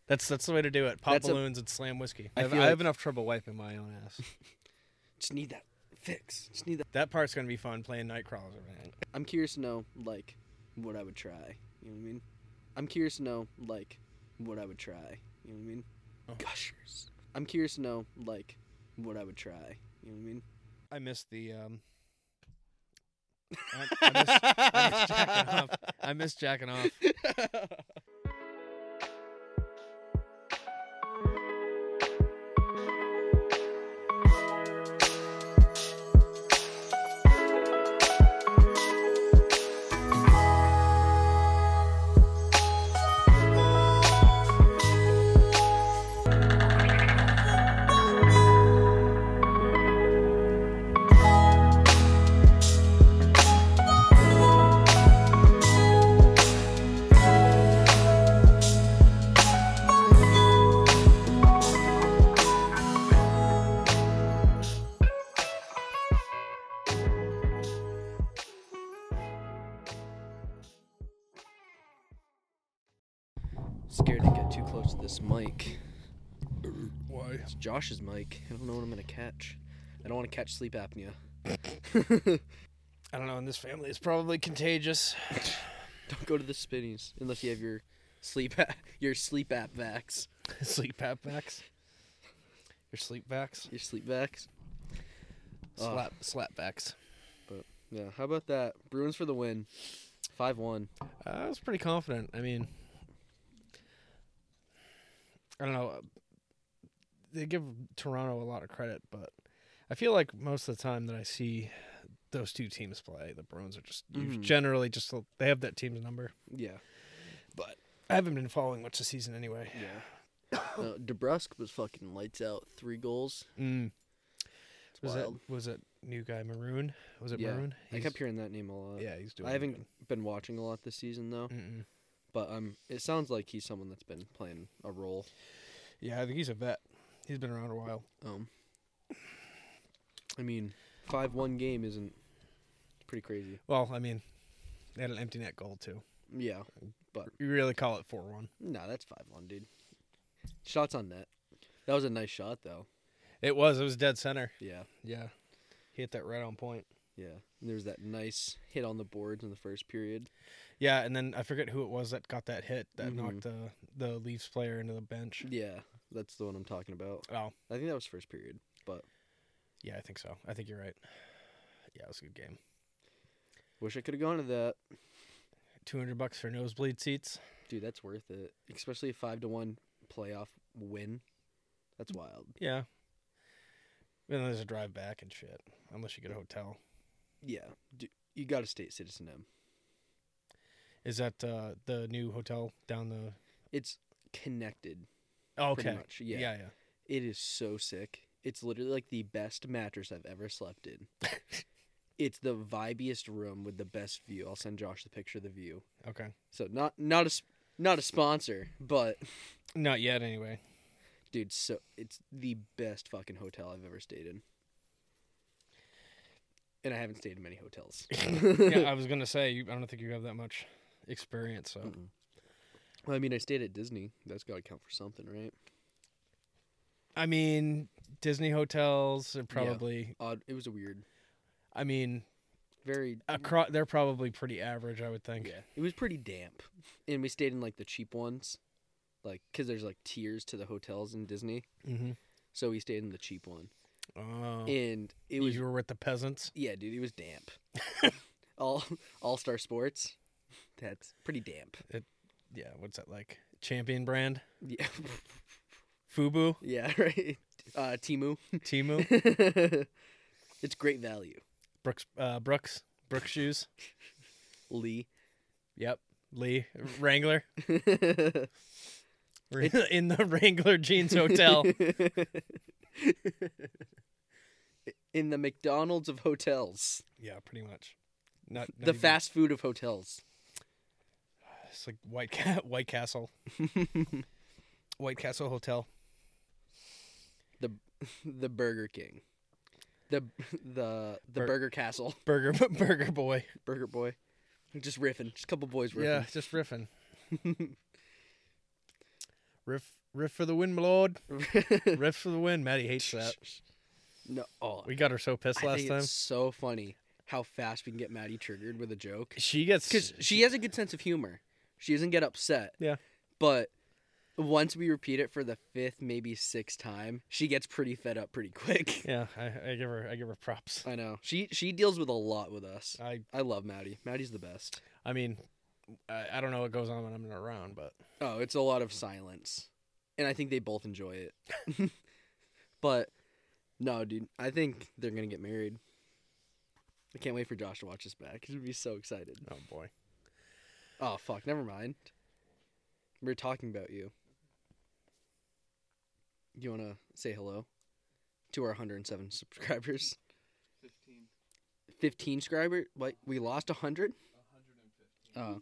That's the way to do it. Pop That's balloons and slam whiskey. I I feel have like- enough trouble wiping my own ass. Just need that fix. Just need that. That part's gonna be fun playing Nightcrawler, man. I'm curious to know, like, what I would try. You know what I mean? I'm curious to know, like, what I would try. You know what I mean? Oh. Gushers. I'm curious to know, like, what I would try. You know what I mean? I miss the I miss jacking off. I miss jacking off. Scared to get too close to this mic. Why? It's Josh's mic. I don't know what I'm gonna catch. I don't want to catch sleep apnea. I don't know. In this family, it's probably contagious. Don't go to the spinnies unless you have your sleep app vax. Sleep app backs. Your sleep backs. Your sleep vax. Slap backs. Yeah. How about that? Bruins for the win. 5-1. I was pretty confident. I mean, I don't know. They give Toronto a lot of credit, but I feel like most of the time that I see those two teams play, the Bruins are just generally just they have that team's number. Yeah. But I haven't been following much this season anyway. Yeah. DeBrusque was fucking lights out. 3 goals. It's wild. Was it new guy Maroon? Was it Yeah. Maroon? I kept hearing that name a lot. Yeah, he's doing. I haven't good. been watching a lot this season though, Mm-mm. but it sounds like he's someone that's been playing a role. Yeah, I think he's a vet. He's been around a while. I mean, 5-1 game isn't pretty crazy. Well, I mean, they had an empty net goal too. Yeah, You really call it 4-1? no, that's 5-1, dude. Shots on net. That was a nice shot though. It was dead center. Yeah, Yeah, he hit that right on point. yeah. And there was that nice hit on the boards in the first period. Yeah, and then I forget who it was that got that hit that Mhm. knocked the Leafs player into the bench. Yeah, that's the one I'm talking about. Oh, I think that was first period, but yeah, I think so. I think you're right. Yeah, it was a good game. wish I could have gone to that. $200 for nosebleed seats. Dude, that's worth it. Especially a 5-1 playoff win. That's wild. Yeah. And then there's a drive back and shit, unless you get a hotel. Yeah, you got to stay at Citizen M. Is that the new hotel down the? It's connected. Oh, Pretty okay. much, yeah. Yeah. It is so sick. It's literally like the best mattress I've ever slept in. It's the vibiest room with the best view. I'll send Josh the picture of the view. Okay. So not a sponsor, but Not yet, anyway. dude, so it's the best fucking hotel I've ever stayed in. And I haven't stayed in many hotels. Yeah, I was gonna say I don't think you have that much experience. So Mm-mm. Well, I mean, I stayed at Disney. That's got to count for something, right? I mean, Disney hotels are probably. Odd. It was a weird, I mean, very. they're probably pretty average, I would think. Yeah, it was pretty damp, and we stayed in like the cheap ones, like because there's like tiers to the hotels in Disney. Mm-hmm. So we stayed in the cheap one, Oh. and it was You were with the peasants. yeah, dude, it was damp. All-Star Sports, that's pretty damp. Yeah. What's that like? Champion brand. Yeah, Fubu. yeah, right. Timu, Timu. it's great value. Brooks shoes. Lee, Yep. Lee Wrangler. We're in the Wrangler Jeans Hotel. in the McDonald's of hotels, Yeah, pretty much. Not the even- fast food of hotels. It's like White Castle. White Castle Hotel. The Burger King, the Burger Castle, Burger Boy. Burger Boy, just riffing, just a couple boys riffing. Yeah, just riffing. Riff for the win, my lord. Riff for the win. Maddie hates that. No, We got her so pissed I last think time. it's so funny how fast we can get Maddie triggered with a joke. She gets Because she has a good sense of humor. She doesn't get upset. Yeah. But once we repeat it for the 5th, maybe 6th time, she gets pretty fed up pretty quick. Yeah, I give her props. I know. She deals with a lot with us. I love Maddie. Maddie's the best. I mean, I don't know what goes on when I'm not around, but Oh, it's a lot of silence. And I think they both enjoy it. But no, dude, I think they're going to get married. I can't wait for Josh to watch this back. He's going to be so excited. oh boy. Oh, fuck. Never mind. We're talking about you. You want to say hello to our 107 subscribers? 15 subscribers? What? We lost 100? 115. Oh.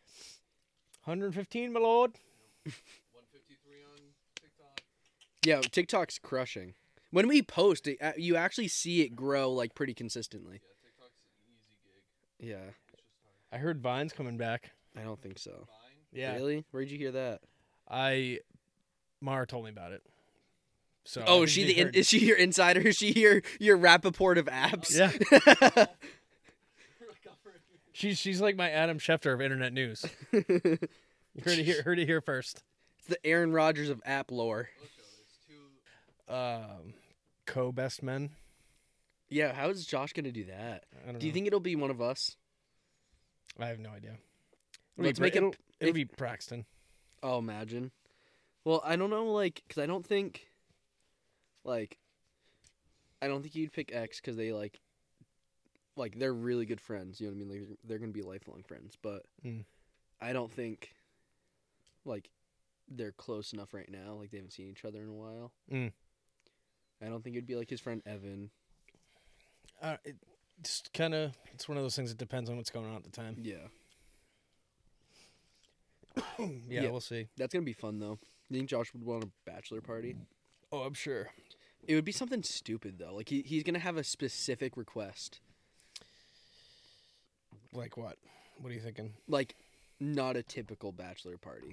115, my lord. 153 on TikTok. Yeah, TikTok's crushing. When we post it, you actually see it grow like pretty consistently. Yeah, TikTok's an easy gig. Yeah, It's just hard. I heard Vine's coming back. I don't think so. Fine. Yeah. Really? Where'd you hear that? Mara told me about it. So Oh, I is think she she heard- is she your insider? Is she your Rappaport of apps? Yeah. She's like my Adam Schefter of internet news. You heard it here first. It's the Aaron Rodgers of app lore. There's two. Co-best men. Yeah, how is Josh gonna do that? I don't know. Do you think it'll be one of us? I have no idea. Let's make it- It'll be Braxton. Oh, imagine. Well, I don't know, like, because I don't think you'd pick X because they like they're really good friends. You know what I mean? Like they're gonna be lifelong friends, but Mm. I don't think like they're close enough right now. Like they haven't seen each other in a while. Mm. I don't think it'd be like his friend Evan. It just kind of, it's one of those things that depends on what's going on at the time. Yeah, Yeah, Yeah. we'll see. that's gonna be fun though. You think Josh would want a bachelor party? Oh, I'm sure. It would be something stupid though. Like he's gonna have a specific request. Like what? What are you thinking? Like not a typical bachelor party.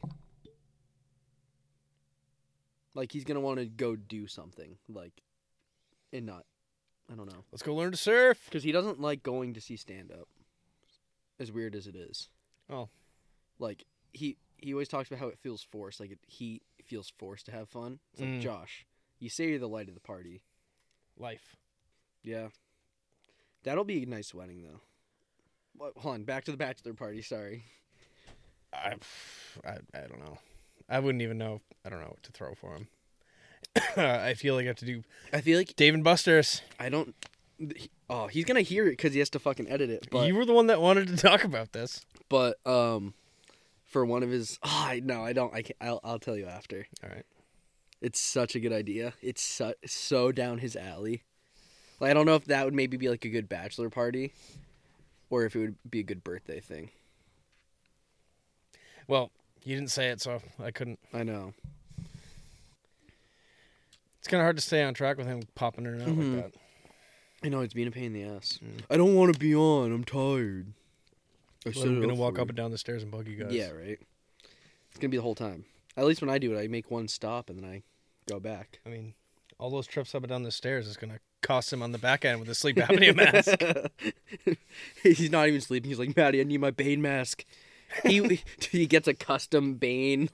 Like he's gonna want to go do something like, and not, I don't know, Let's go learn to surf. because he doesn't like going to see stand up. As weird as it is. Oh. Like he always talks about how it feels forced. Like he feels forced to have fun. It's like Josh, you say you're the light of the party. Life. Yeah. That'll be a nice wedding though. Hold on, back to the bachelor party. Sorry. I don't know. I wouldn't even know. I don't know what to throw for him. I feel like I have to do I feel like Dave and Buster's. I don't. Oh, he's gonna hear it because he has to fucking edit it. But You were the one that wanted to talk about this. for one of his, I don't. I can't. I'll tell you after. All right. It's such a good idea. It's so down his alley. Like I don't know if that would maybe be like a good bachelor party, or if it would be a good birthday thing. Well, you didn't say it, so I couldn't. I know. It's kind of hard to stay on track with him popping in and out Mhm. like that. I know it's being a pain in the ass. Mm. I don't want to be on. I'm tired. I'm gonna walk up and down the stairs and bug you guys. Yeah, right. It's gonna be the whole time. At least when I do it, I make one stop and then I go back. I mean, all those trips up and down the stairs is gonna cost him on the back end with a sleep apnea mask. He's not even sleeping. He's like, Maddie, I need my Bane mask. He gets a custom Bane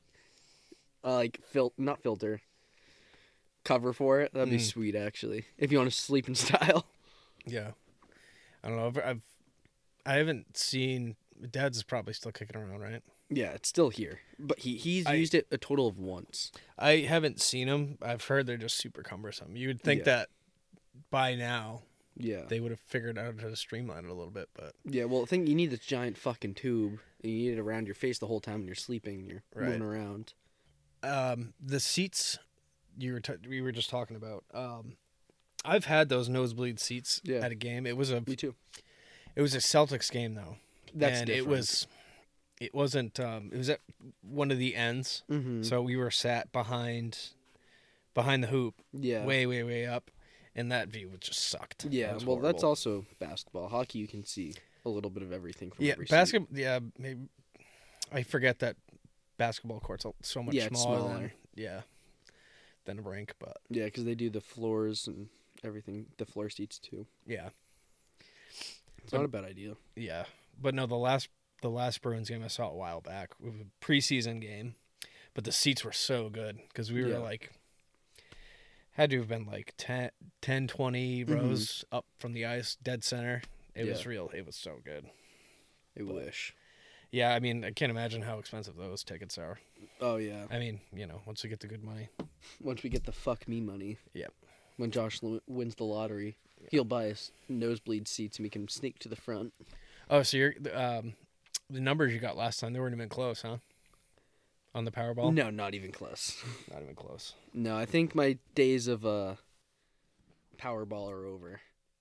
not filter cover for it. That'd be sweet, actually. If you want to sleep in style. Yeah. I don't know. I haven't seen. Dad's is probably still kicking around, right? Yeah, it's still here, but he's used it a total of once. I haven't seen them. I've heard they're just super cumbersome. You would think that by now Yeah. they would have figured out how to streamline it a little bit, but Yeah, well, I think you need this giant fucking tube, and you need it around your face the whole time when you're sleeping and you're moving around. the seats we were just talking about. I've had those nosebleed seats at a game. It was Me too. It was a Celtics game though. That's and different. it wasn't. It was at one of the ends, so we were sat behind the hoop, Yeah. way up, and that view just sucked. Yeah, That was well, that's horrible. also basketball. Hockey, you can see a little bit of everything from every seat. basketball. Yeah, maybe I forget that basketball court's so much Yeah, it's smaller. Than a rink, but Yeah, because they do the floors and everything, the floor seats too. yeah, It's not a bad idea. yeah. But no, the last Bruins game I saw a while back, it was a preseason game, but the seats were so good because we were Yeah. like, had to have been like 10 20 rows up from the ice, dead center. It was real. It was so good. I wish. Yeah, I mean, I can't imagine how expensive those tickets are. Oh, yeah. I mean, once we get the good money. Once we get the fuck me money. Yep. When Josh wins the lottery, he'll buy us nosebleed seats and we can sneak to the front. Oh, so you're the numbers you got last time, they weren't even close, huh? On the Powerball? No, not even close. Not even close. No, I think my days of Powerball are over.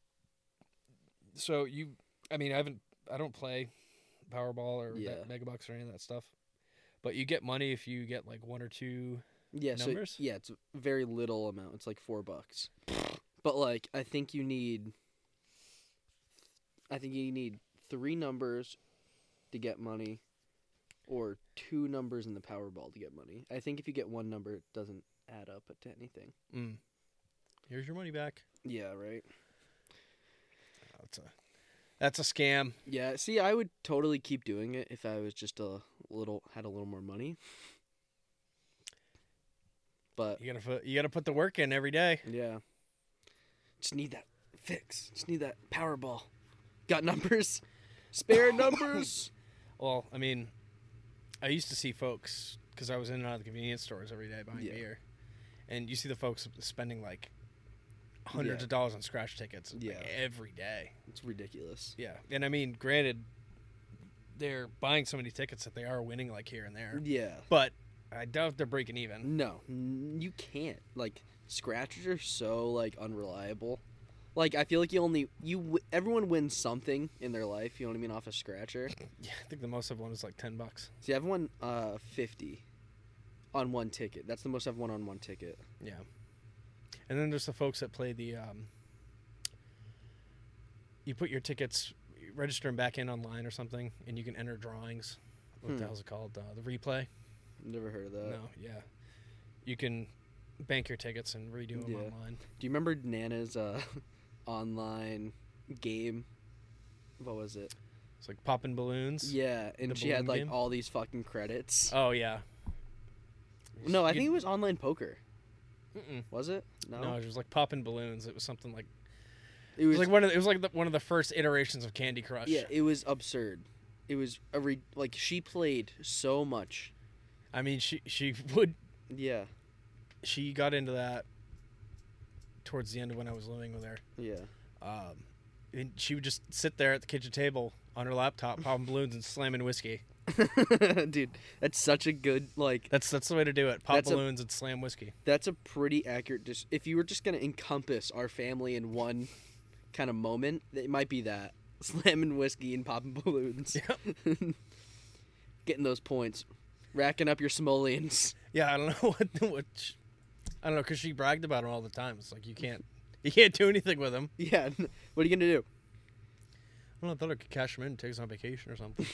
So I don't play Powerball or Yeah. Megabucks or any of that stuff. But you get money if you get like one or two Yeah, numbers? So, it's a very little amount. It's like $4. But like I think you need 3 numbers to get money or 2 numbers in the Powerball to get money. I think if you get one number it doesn't add up to anything. Here's your money back. Yeah, right. That's a scam. Yeah, see, I would totally keep doing it if I was just had a little more money. But You gotta put the work in every day. yeah, just need that fix. Just need that Powerball. Got numbers? Spare numbers? Well, I mean, I used to see folks because I was in and out of the convenience stores every day buying Yeah. beer, and you see the folks spending like hundreds of dollars on scratch tickets like, every day. It's ridiculous. Yeah, and I mean, granted, they're buying so many tickets that they are winning like here and there, Yeah. but I doubt they're breaking even. No, you can't. Like scratchers are so like unreliable. Like I feel like everyone wins something in their life. You know what I mean? Off a scratcher. Yeah, I think the most I've won is like $10. See, I've won 50 on one ticket. That's the most I've won on one ticket. Yeah, and then there's the folks that play the. You put your tickets, you register them back in online or something, and you can enter drawings. What the hell's it called? The replay. Never heard of that. No, yeah. You can bank your tickets and redo them online. Do you remember Nana's online game? What was it? It's like popping balloons. Yeah, and The she had balloon like game? all these fucking credits. Oh yeah. No, I think it was online poker. Mm-mm. Was it? No, it was like popping balloons. It was something like It it was was like one of the first iterations of Candy Crush. Yeah, it was absurd. It was like she played so much. I mean, she Yeah, got into that towards the end of when I was living with her. yeah. And she would just sit there at the kitchen table on her laptop, popping balloons and slamming whiskey. Dude, that's such a good like. That's the way to do it. Pop That's a- balloons and slam whiskey. That's a pretty accurate. If you were just gonna encompass our family in one kind of moment, it might be that slamming whiskey and popping balloons. Yep. Getting those points, racking up your simoleons. Yeah, I don't know I don't know, because she bragged about them all the time. It's like you can't do anything with them. Yeah, what are you gonna do? I thought I could cash them in and take us on vacation or something.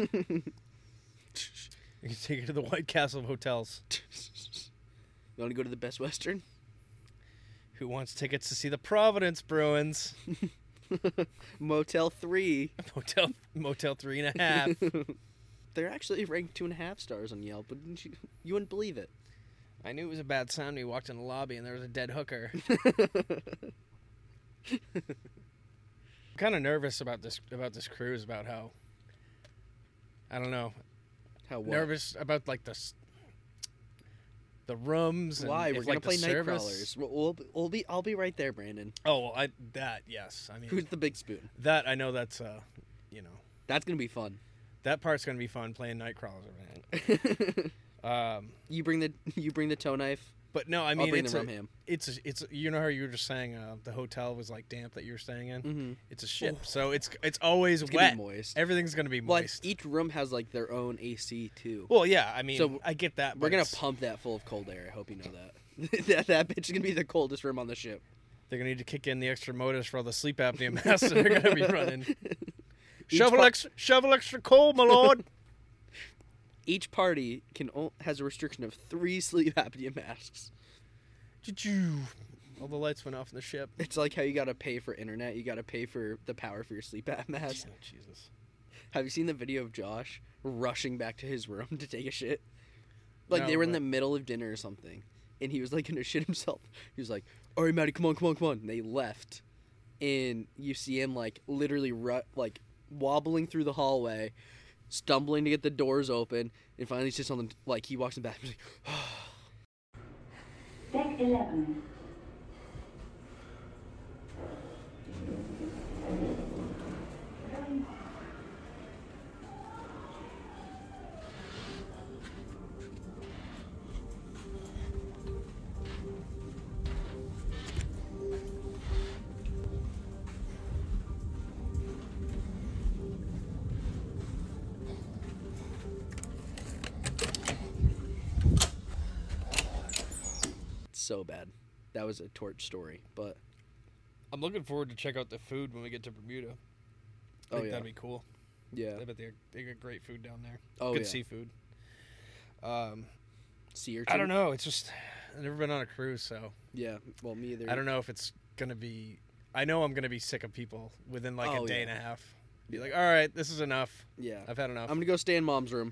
You can take it to the White Castle hotels. You want to go to the Best Western? Who wants tickets to see the Providence Bruins? Motel 3. Motel 3.5. They're actually ranked 2.5 stars on Yelp, but you wouldn't believe it. I knew it was a bad sound when we walked in the lobby and there was a dead hooker. I'm kind of nervous about this cruise, about how, I don't know, How what? nervous about like the rooms. And Why? if, We're gonna like, the play service- Nightcrawlers. I'll be right there, Brandon. Oh, well, yes. I mean, Who's the big spoon? that I know that's That's gonna be fun. that part's gonna be fun playing Nightcrawlers. You bring the toe knife. But no, I I'll mean bring the rum ham. it's you know how you were just saying the hotel was like damp that you were staying in. Mm-hmm. It's a ship, so it's always It's gonna wet. be moist. Everything's gonna be Well, moist. each room has like their own AC too. Well, yeah, I mean, So I get that. We're but gonna it's- pump that full of cold air. I hope you know that. that bitch is gonna be the coldest room on the ship. They're gonna need to kick in the extra motors for all the sleep apnea masks that they're gonna be running. Each Shovel extra coal, my lord. Each party has a restriction of 3 sleep apnea masks. Choo-choo. All the lights went off in the ship. It's like how you gotta pay for internet. You gotta pay for the power for your sleep app mask. Oh, Jesus. Have you seen the video of Josh rushing back to his room to take a shit? Like, No, they were in but- the middle of dinner or something, and he was like gonna shit himself. He was like, "All right, Maddie, come on." And they left, and you see him like literally like wobbling through the hallway, stumbling to get the doors open, and finally sits on the like he walks in the bathroom. He's like, Deck 11. so bad. That was a torch story, but I'm looking forward to check out the food when we get to Bermuda. I think that'd be cool. Yeah. I bet they got great food down there. Oh, Good yeah. seafood. Sea urchin? I don't know. It's just I've never been on a cruise, so Yeah. Well, me either. I don't know if it's gonna be. I know I'm gonna be sick of people within like Oh, a day yeah. and a half. Be like, all right, this is enough. Yeah. I've had enough. I'm gonna go stay in Mom's room.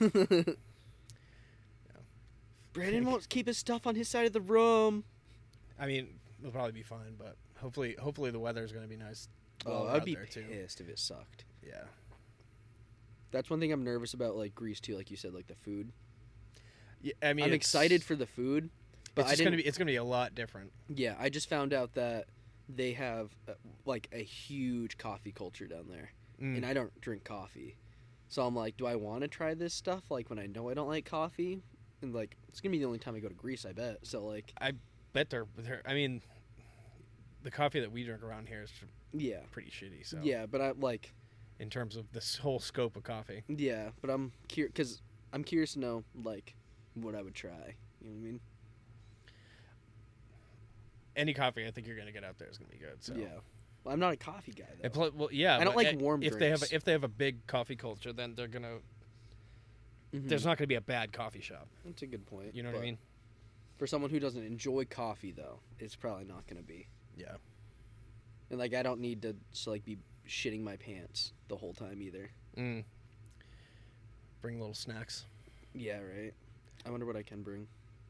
Brandon won't keep his stuff on his side of the room. I mean, it'll probably be fine, but hopefully the weather's gonna be nice. Oh, while we're I'd out be there, too. pissed if it sucked. Yeah. That's one thing I'm nervous about, like Greece too. Like you said, like the food. Yeah, I mean, I'm it's- excited for the food, but It's I just didn't. it's gonna be a lot different. Yeah, I just found out that they have like a huge coffee culture down there, Mm. and I don't drink coffee, so I'm like, do I want to try this stuff? Like when I know I don't like coffee, and like it's gonna be the only time I go to Greece, I bet. So like, Bet they're. I mean, the coffee that we drink around here is yeah, pretty shitty. So yeah, but I like, in terms of this whole scope of coffee, yeah, but I'm curious because I'm curious to know like what I would try. You know what I mean? any coffee I think you're gonna get out there is gonna be good. So Yeah. Well, I'm not a coffee guy though. well, yeah. I don't but like warm if drinks. they have a big coffee culture, then they're gonna. Mhm. There's not gonna be a bad coffee shop. That's a good point. You know what I but mean? For someone who doesn't enjoy coffee, though, it's probably not going to be. Yeah. And like, I don't need to just, like be shitting my pants the whole time either. Mm. Bring little snacks. Yeah, right. I wonder what I can bring.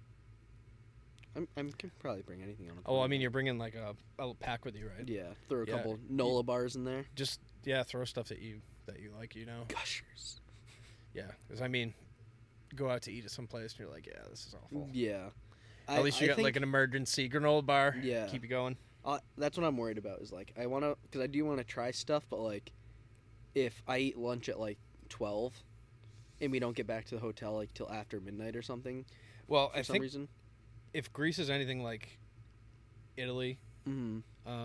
I can probably bring anything on a Oh, I plane. mean, you're bringing like a pack with you, right? Yeah, throw a Yeah. couple NOLA bars in there. Just throw stuff that you like, you know. Gushers. Yeah, because I mean, go out to eat at some place and you're like, yeah, this is awful. Yeah. At least you got like an emergency granola bar. Yeah. Keep you going. That's what I'm worried about. Is like I want to, because I do want to try stuff, but like, if I eat lunch at like 12, and we don't get back to the hotel like till after midnight or something, Well, for I some think reason. if Greece is anything like Italy, Mm-hmm.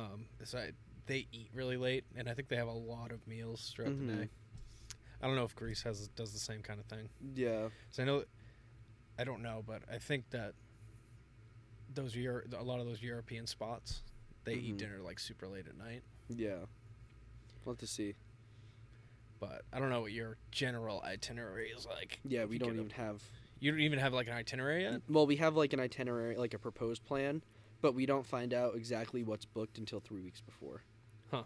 they eat really late, and I think they have a lot of meals throughout the Mhm. day. I don't know if Greece does the same kind of thing. Yeah. So I don't know, but I think that a lot of those European spots, they eat Mhm. dinner like super late at night. Yeah. We'll have to see. But I don't know what your general itinerary is like. Yeah, If we you don't get even have. You don't even have like an itinerary yet. Well, we have like an itinerary, like a proposed plan, but we don't find out exactly what's booked until 3 weeks before. Huh.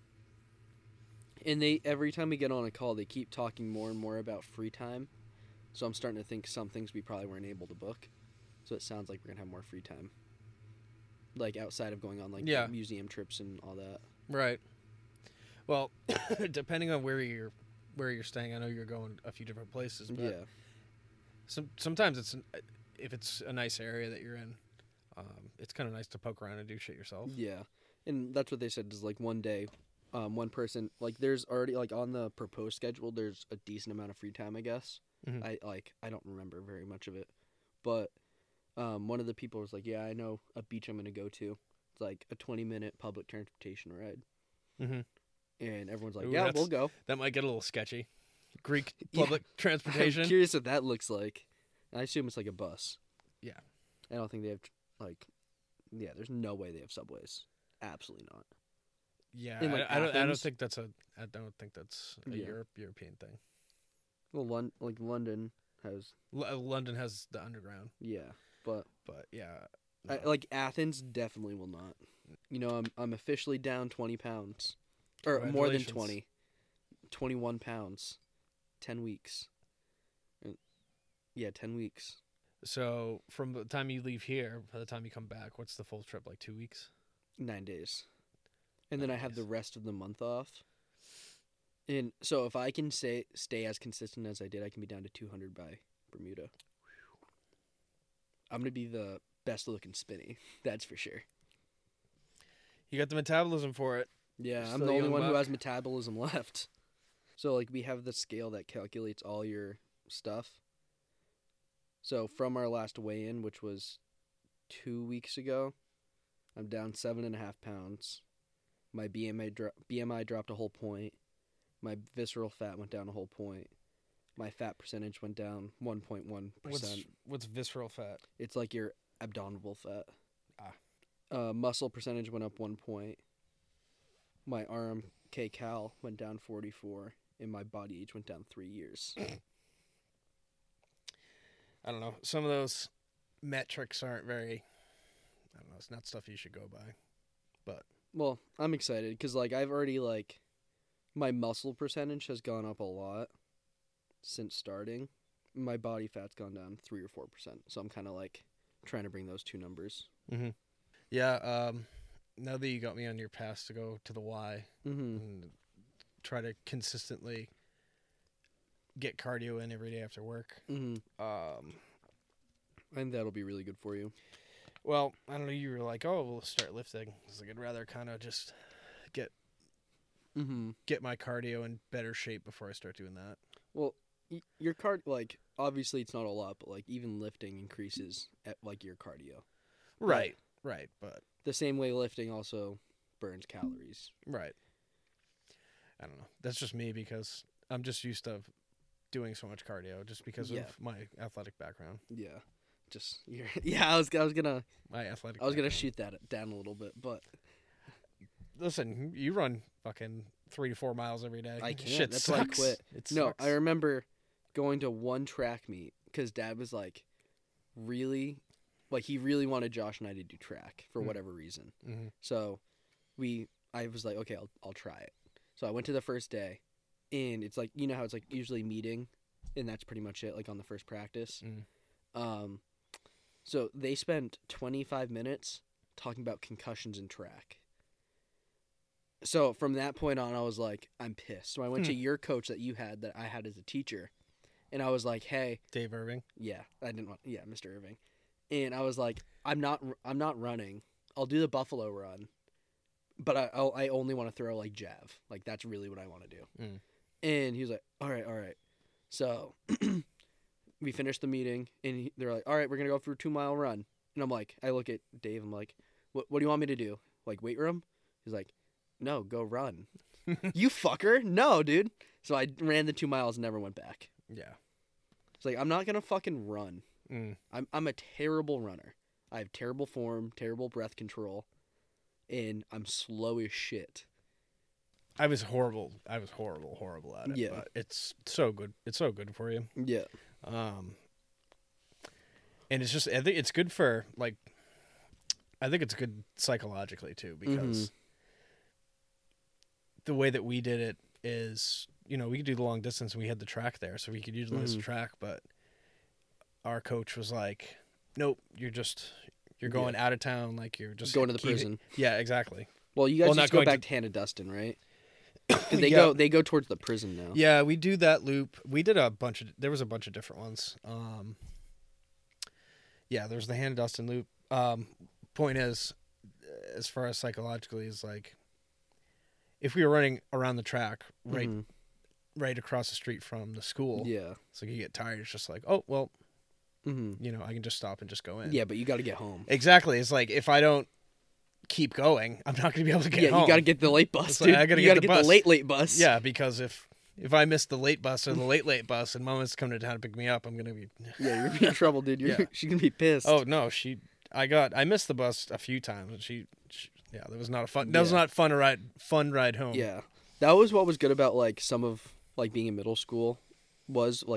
And every time we get on a call, they keep talking more and more about free time. So I'm starting to think some things we probably weren't able to book. So it sounds like we're gonna have more free time. Like outside of going on like Yeah. museum trips and all that. Right. Well, depending on where you're staying, I know you're going a few different places, but Yeah. sometimes if it's a nice area that you're in, it's kind of nice to poke around and do shit yourself. Yeah, and that's what they said is like one day, one person like there's already like on the proposed schedule there's a decent amount of free time I guess. Mhm. I don't remember very much of it, but one of the people was like, yeah, I know a beach I'm gonna go to. It's like a 20-minute public transportation ride, Mm-hmm. and everyone's like, Ooh, yeah, that's- we'll go. That might get a little sketchy. Greek Yeah. public transportation. I'm curious what that looks like. I assume it's like a bus. Yeah. I don't think they have like, yeah, there's no way they have subways. Absolutely not. Yeah, In, like, I don't Athens? think that's a Yeah. European thing. Well, like London, has. London has the underground, Yeah, but yeah, like Athens definitely will not. You know, I'm officially down 20 pounds, or more than Congratulations. 20, 21 pounds, 10 weeks. Yeah, 10 weeks. So from the time you leave here, by the time you come back, what's the full trip? Like 2 weeks? 9 days. And then I have the Nice. rest of the month off. And so if I can stay as consistent as I did, I can be down to 200 by Bermuda. I'm going to be the best looking spinny. That's for sure. You got the metabolism for it. Yeah, You're I'm still the a only young one who buck. has metabolism left. So like we have the scale that calculates all your stuff. So from our last weigh-in, which was 2 weeks ago, I'm down 7.5 pounds. My BMI dropped a whole point. My visceral fat went down a whole point. My fat percentage went down 1.1%. What's visceral fat? It's like your abdominal fat. Ah. Muscle percentage went up 1 point. My RMK cal went down 44, and my body age went down 3 years. I don't know. Some of those metrics aren't very. I don't know. It's not stuff you should go by. Well, I'm excited because like I've already like my muscle percentage has gone up a lot since starting. My body fat's gone down 3 or 4%. So I'm kind of like trying to bring those two numbers. Mm-hmm. Yeah. Now that you got me on your path to go to the Y Mm-hmm. and try to consistently get cardio in every day after work. Mm-hmm. And that'll be really good for you. Well, I don't know. You were like, "Oh, we'll start lifting." I was like, I'd rather kind of just Mm-hmm. get my cardio in better shape before I start doing that. Well, your like obviously it's not a lot, but like even lifting increases at like your cardio. Right. But The same way lifting also burns calories. right. I don't know. That's just me because I'm just used to doing so much cardio just because Yeah. of my athletic background. Yeah. Just I was gonna My athletic. I was gonna background. shoot that down a little bit, but Listen, you run fucking 3 to 4 miles every day. I can't. Shit That's why I sucks. quit. It no, sucks. I remember going to one track meet because Dad was like, really, like he really wanted Josh and I to do track for Mm. whatever reason. Mhm. So I was like, okay, I'll try it. So I went to the first day, and it's like you know how it's like usually meeting, and that's pretty much it. Like on the first practice. Mm. So they spent 25 minutes talking about concussions in track. So from that point on, I was like, I'm pissed. So I went to your coach that you had, that I had as a teacher, and I was like, hey, Dave Irving. Mr. Irving, and I was like, I'm not running. I'll do the Buffalo run, but I only want to throw like jav. Like that's really what I want to do. Mm. And he was like, all right. So we finished the meeting, and they're like, all right, we're gonna go for a 2-mile run. And I'm like, I look at Dave. I'm like, what do you want me to do? Like weight room? He's like, no, go run. You fucker. No, dude. So I ran the 2 miles and never went back. Yeah. It's like, I'm not going to fucking run. Mm. I'm a terrible runner. I have terrible form, terrible breath control, and I'm slow as shit. I was horrible at it. Yeah. But it's so good. It's so good for you. Yeah. And it's just, I think it's good for, like, I think it's good psychologically, too, because the way that we did it is, you know, we could do the long distance and we had the track there, so we could utilize the track, but our coach was like, nope, you're going out of town, like, you're just Going to the prison. Yeah, exactly. Well, you guys Well, just not go going back to- to Hannah Dustin, right? 'Cause they Yeah. go towards the prison now. Yeah, we do that loop. We did there was a bunch of different ones. Yeah, there's the Hannah Dustin loop. Point is, as far as psychologically, is like, if we were running around the track right across the street from the school, Yeah. so you get tired, it's just like, oh, well, Mm-hmm. you know, I can just stop and just go in. Yeah, but you got to get home. Exactly. It's like, if I don't keep going, I'm not going to be able to get home. You got to get the late bus, It's dude. like, I gotta you get got to the get bus. the late bus. Yeah, because if I miss the late bus or the late bus and Mama's coming to town to pick me up, I'm going to be... Yeah, you're gonna be in trouble, dude. Yeah. She's gonna be pissed. Oh, no, I missed the bus a few times, and she yeah, that was not a fun... That was not fun ride home. Yeah, that was what was good about like some of like being in middle school was like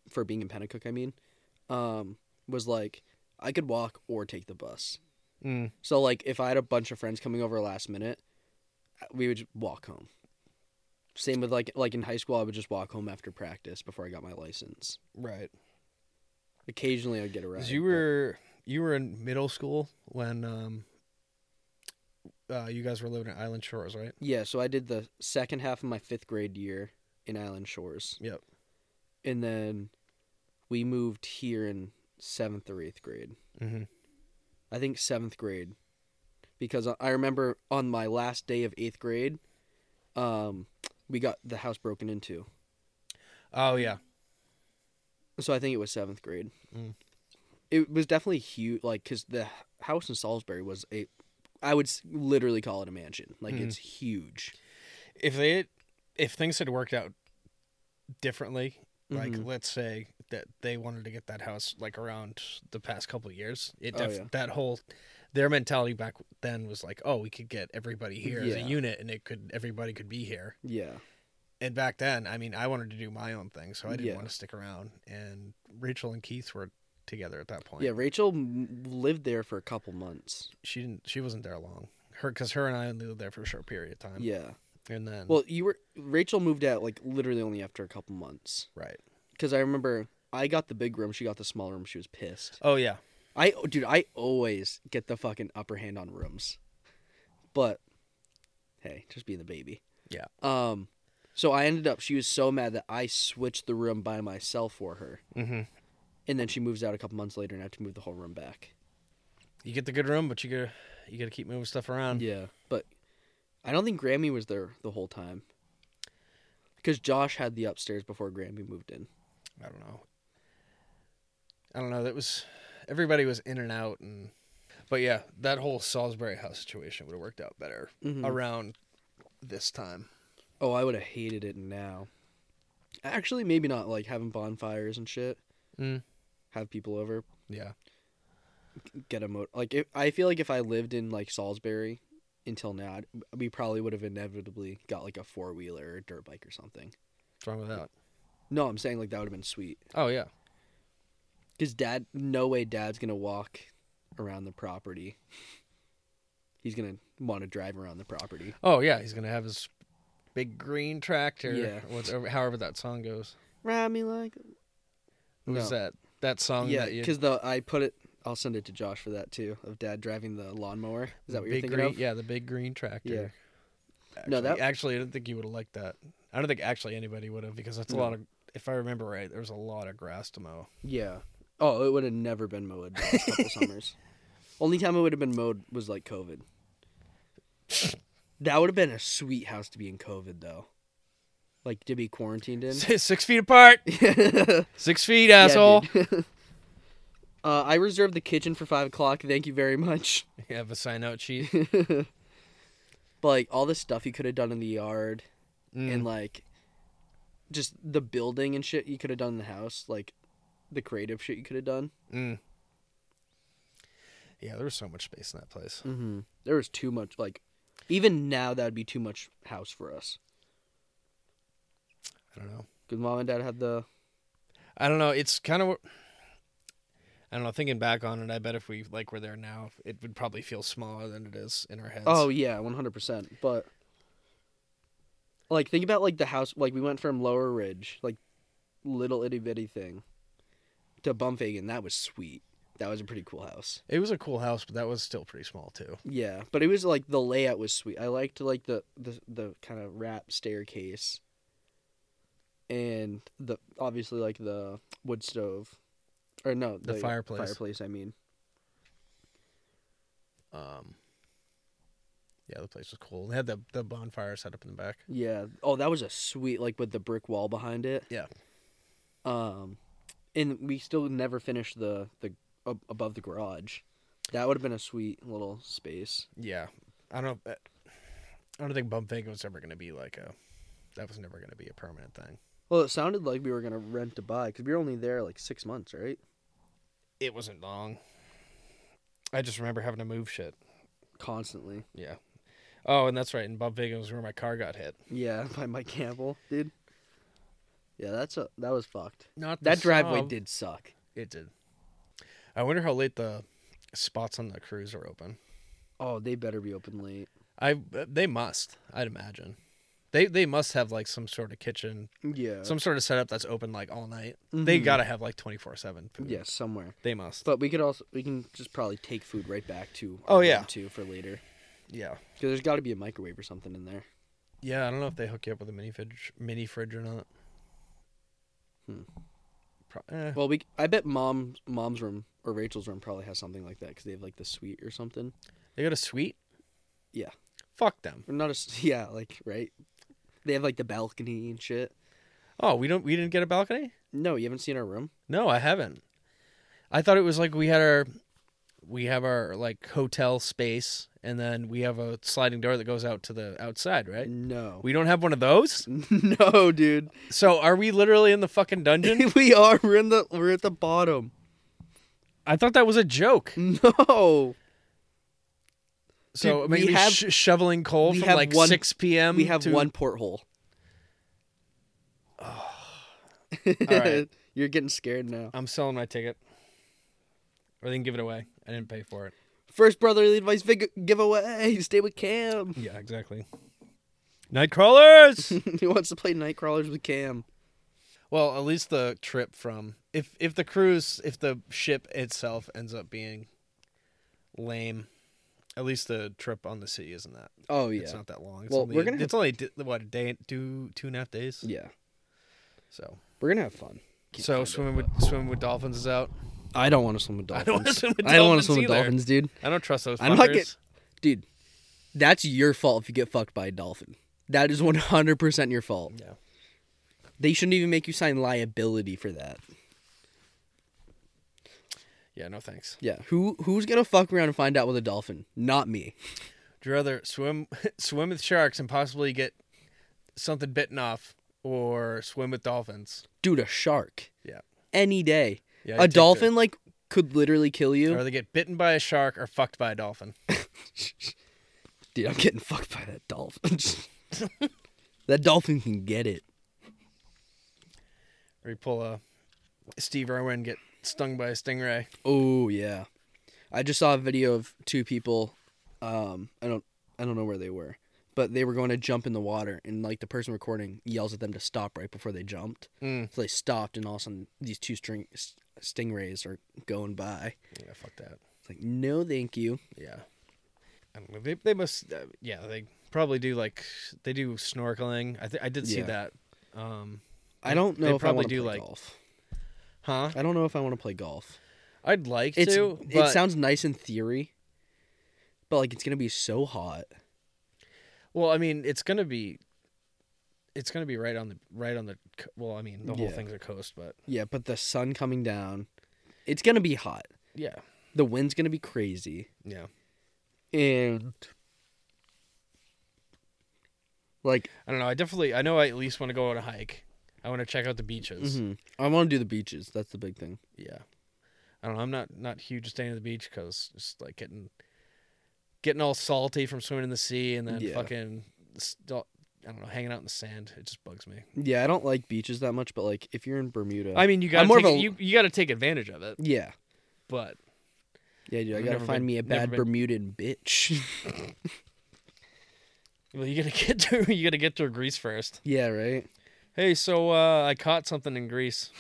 for being in Pennacook, I mean, was like I could walk or take the bus. Mm. So like if I had a bunch of friends coming over last minute, we would just walk home. Same with like in high school, I would just walk home after practice before I got my license. Right. Occasionally, I'd get a ride. 'Cause you were in middle school when you guys were living in Island Shores, right? Yeah, so I did the second half of my 5th grade year in Island Shores. Yep. And then we moved here in 7th or 8th grade. Mm-hmm. I think 7th grade. Because I remember on my last day of 8th grade, we got the house broken into. Oh yeah. So I think it was 7th grade. Mm. It was definitely huge, like, because the house in Salisbury was I would literally call it a mansion. Like, it's huge. If things had worked out differently, like let's say that they wanted to get that house like around the past couple of years, their mentality back then was like, oh, we could get everybody here as a unit, and everybody could be here. Yeah. And back then, I mean, I wanted to do my own thing, so I didn't want to stick around. And Rachel and Keith were together at that point. Yeah, Rachel lived there for a couple months. She wasn't there long. Because her and I only lived there for a short period of time. Yeah. And then Rachel moved out like literally only after a couple months. Right. Because I remember I got the big room, she got the small room. She was pissed. Oh yeah. I always get the fucking upper hand on rooms. But hey, just being the baby. Yeah. So she was so mad that I switched the room by myself for her. Mm-hmm. And then she moves out a couple months later and I have to move the whole room back. You get the good room, but you gotta keep moving stuff around. Yeah, but I don't think Grammy was there the whole time. Because Josh had the upstairs before Grammy moved in. I don't know. Everybody was in and out, but yeah, that whole Salisbury house situation would have worked out better around this time. Oh, I would have hated it now. Actually, maybe not, like having bonfires and shit. Have people over. Yeah. Get a motor. Like, I feel like if I lived in like Salisbury until now, we probably would have inevitably got like a 4-wheeler or a dirt bike or something. What's wrong with that? No, I'm saying like that would have been sweet. Oh yeah. Because no way Dad's gonna walk around the property. He's gonna want to drive around the property. Oh yeah, he's gonna have his big green tractor. Yeah. However that song goes. Ride me like. What was that? That song? Yeah, because I put it. I'll send it to Josh for that too. Of Dad driving the lawnmower. Is that what you're thinking of? Yeah, the big green tractor. Yeah. Actually, I don't think you would have liked that. I don't think actually anybody would have, because that's a lot of. If I remember right, there was a lot of grass to mow. Yeah. Oh, it would have never been mowed the last couple summers. Only time it would have been mowed was like COVID. That would have been a sweet house to be in COVID though. Like to be quarantined in. 6 feet apart. 6 feet, asshole. Yeah, I reserved the kitchen for 5 o'clock. Thank you very much. You have a sign out sheet. But like all the stuff you could have done in the yard, and like just the building and shit you could have done in the house, like the creative shit you could have done. Yeah, there was so much space in that place. Mm-hmm. There was too much. Like even now, that would be too much house for us. I don't know. Because Mom and Dad had the. I don't know. It's kind of. I don't know. Thinking back on it, I bet if we were there now, it would probably feel smaller than it is in our heads. Oh yeah, 100%. But like, think about like the house. Like we went from Lower Ridge, like little itty bitty thing, to Bumfagan. That was sweet. That was a pretty cool house. It was a cool house, but that was still pretty small too. Yeah, but it was like the layout was sweet. I liked like the kind of wrap staircase, and obviously like the wood stove. Or no, the fireplace. Fireplace, I mean. Yeah, the place was cool. They had the bonfire set up in the back. Yeah. Oh, that was a sweet, like with the brick wall behind it. Yeah. And we still never finished the above the garage. That would have been a sweet little space. Yeah. I don't think Bumfagan was ever going to be that was never going to be a permanent thing. Well, it sounded like we were going to rent to buy, because we were only there like 6 months, right? It wasn't long. I just remember having to move shit. Constantly. Yeah. Oh, and that's right. In Bumfagan was where my car got hit. Yeah, by Mike Campbell, dude. Yeah, that was fucked. Not the That driveway sub. did suck. It did. I wonder how late the spots on the cruise are open. Oh, they better be open late. They must. I'd imagine. They must have like some sort of kitchen, Yeah. some sort of setup that's open like all night. They gotta have like 24/7 food. Yeah, somewhere. They must. But we can just probably take food right back to Oh, our yeah. room, too, for later. Yeah. Because there's got to be a microwave or something in there. Yeah, I don't know if they hook you up with a mini fridge or not. Well, I bet mom's room or Rachel's room probably has something like that because they have like the suite or something. They got a suite? Yeah. Fuck them. Or not yeah, like right. They have like the balcony and shit. Oh, we didn't get a balcony? No, you haven't seen our room? No, I haven't. I thought it was like we have our like hotel space and then we have a sliding door that goes out to the outside, right? No. We don't have one of those? No, dude. So are we literally in the fucking dungeon? We are. We're at the bottom. I thought that was a joke. No. So Dude, maybe shoveling coal we from have like one- 6 p.m. We have to... one porthole. right. You're getting scared now. I'm selling my ticket. Or they can give it away. I didn't pay for it. First brotherly advice giveaway. Stay with Cam. Yeah, exactly. Nightcrawlers! He wants to play Nightcrawlers with Cam. Well, at least the trip from... If the ship itself ends up being lame, at least the trip on the sea isn't that. Oh yeah. It's not that long. Well, we're gonna It's only, what, a day, 2.5 days? Yeah. So... We're gonna have fun. So swimming with dolphins is out. I don't want to swim with I dolphins. don't want to swim with I don't want to dolphins swim with either. dolphins, dude. I don't trust those fuckers. I'm not Dude, that's your fault if you get fucked by a dolphin. That is 100% your fault. Yeah. They shouldn't even make you sign liability for that. Yeah, no thanks. Yeah. Who's gonna fuck around and find out with a dolphin? Not me. Would you rather swim with sharks and possibly get something bitten off, or swim with dolphins? Dude, a shark. Yeah. Any day. Yeah, A dolphin like could literally kill you. Or they get bitten by a shark or fucked by a dolphin. Dude, I'm getting fucked by that dolphin. That dolphin can get it. Or you pull a Steve Irwin, get stung by a stingray. Oh yeah. I just saw a video of two people. I don't know where they were, but they were going to jump in the water, and like the person recording yells at them to stop right before they jumped. So they stopped, and all of a sudden these two stingrays are going by. Yeah, fuck that. It's like, no, thank you. Yeah. I don't know. They must. Yeah, they probably do they do snorkeling. I did see Yeah. that. I don't know They if I probably want to do play like. golf. Huh? I don't know if I want to play golf. I'd like It to. But, sounds nice in theory, but like it's gonna be so hot. well, I mean, it's gonna be right on the. Well, I mean, the whole Yeah. thing's a coast, but Yeah, but the sun coming down, it's gonna be hot. yeah, The wind's gonna be crazy, yeah. and like I don't know. I know I at least want to go on a hike. I want to check out the beaches. I want to do the beaches. That's the big thing. Yeah. I don't know. I'm not huge to staying at the beach because just like getting all salty from swimming in the sea and then Yeah. fucking I don't know, hanging out in the sand. It just bugs me. Yeah, I don't like beaches that much, but like if you're in Bermuda, I mean, you got you got to take advantage of it, yeah, but yeah, dude, I I've gotta never find been- me a never bad been- Bermudan bitch. well, you got to get to Greece first. Yeah, right. Hey, so I caught something in Greece.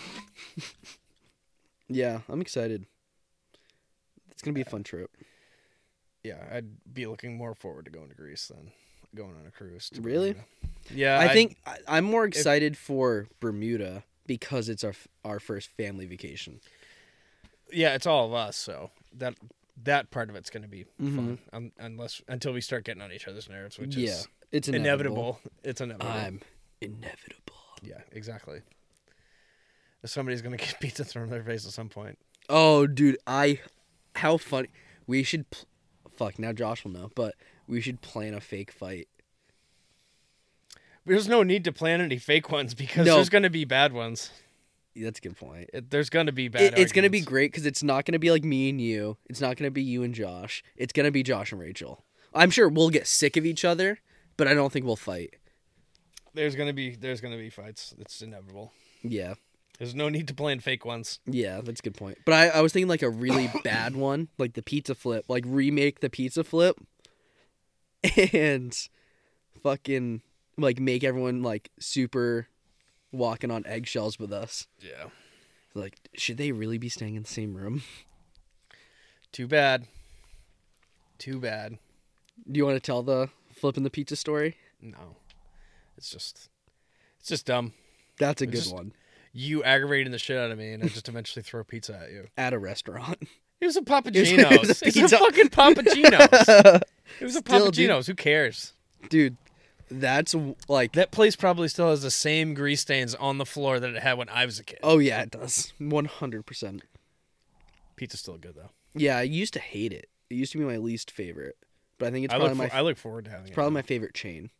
Yeah, I'm excited. It's gonna be a fun trip. Yeah, I'd be looking more forward to going to Greece than going on a cruise. to Really? Bermuda. Yeah, I think I'm more excited for Bermuda because it's our first family vacation. Yeah, it's all of us, so that part of it's going to be Mhm. fun, until we start getting on each other's nerves, which Yeah, is it's inevitable. It's inevitable. I'm inevitable. Yeah, exactly. Somebody's going to get pizza thrown in their face at some point. Oh, dude, how funny. We should, fuck, now Josh will know, but we should plan a fake fight. There's no need to plan any fake ones because No. there's going to be bad ones. That's a good point. There's going to be bad It's going to be arguments. great because it's not going to be like me and you. It's not going to be you and Josh. It's going to be Josh and Rachel. I'm sure we'll get sick of each other, but I don't think we'll fight. There's going to be fights. It's inevitable. Yeah. There's no need to plan fake ones. Yeah, that's a good point. But I was thinking like a really bad one, like the pizza flip, like remake the pizza flip and fucking like make everyone like super walking on eggshells with us. Yeah. Like, should they really be staying in the same room? Too bad. Too bad. Do you want to tell the flipping the pizza story? No. It's just dumb. That's a It's good just- one. You aggravating the shit out of me, and I just eventually throw pizza at you. At a restaurant. It was a It Papagino's. was a It's a pizza. fucking Papagino's. It was a Still, dude. Papagino's. Who cares? Dude, that's like, That place probably still has the same grease stains on the floor that it had when I was a kid. oh yeah, it does. 100%. Pizza's still good though. Yeah, I used to hate it. It used to be my least favorite. But I think it's I probably I look forward to having it. probably my favorite chain.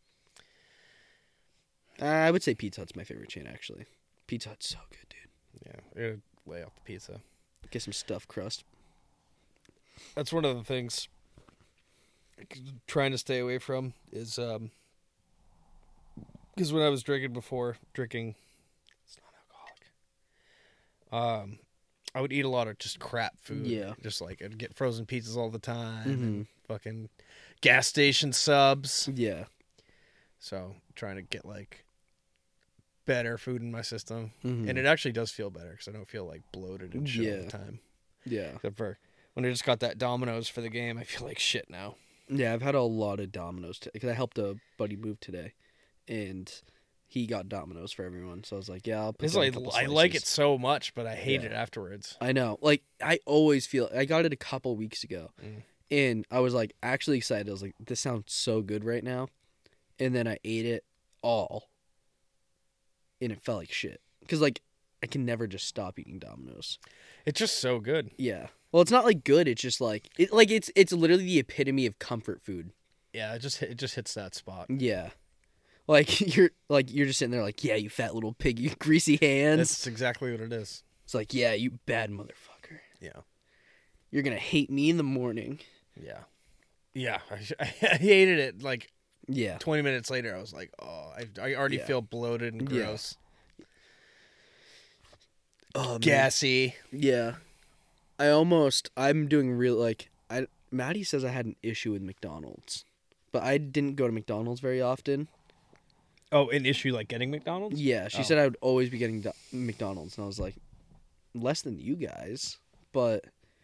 I would say Pizza Hut's my favorite chain, actually. Pizza Hut's so good, dude. Yeah, it'll lay off the pizza. Get some stuffed crust. That's one of the things trying to stay away from is because when I was drinking, it's non-alcoholic. I would eat a lot of just crap food. Yeah. Just like I'd get frozen pizzas all the time Mhm. and fucking gas station subs. Yeah. So trying to get like better food in my system. Mhm. And it actually does feel better because I don't feel like bloated and shit all Yeah. the time. Yeah. Except for when I just got that Domino's for the game, I feel like shit now. Yeah, I've had a lot of Domino's because I helped a buddy move today, and he got Domino's for everyone. So I was like, "Yeah, I'll put It's down a like couple I like it slices." so much, but I hate Yeah. it afterwards. I know. Like I always feel. I got it a couple weeks ago, Mm. and I was like actually excited. I was like, "This sounds so good right now," and then I ate it all, and it felt like shit. Cause like I can never just stop eating Domino's. It's just so good. Yeah. Well, it's not like good. It's just like it's literally the epitome of comfort food. Yeah, it just hits that spot. Yeah. Like you're just sitting there like, yeah, you fat little pig, you greasy hands. That's exactly what it is. It's like, yeah, you bad motherfucker. Yeah. You're gonna hate me in the morning. Yeah. Yeah, I hated it. Like Yeah. 20 minutes later, I was like, oh, I already Yeah. feel bloated and Yeah. gross. Oh, man. Gassy. Yeah. I'm doing real like Maddie says I had an issue with McDonald's, but I didn't go to McDonald's very often. Oh, an issue like getting McDonald's? Yeah, she Oh. said I would always be getting McDonald's, and I was like, less than you guys, but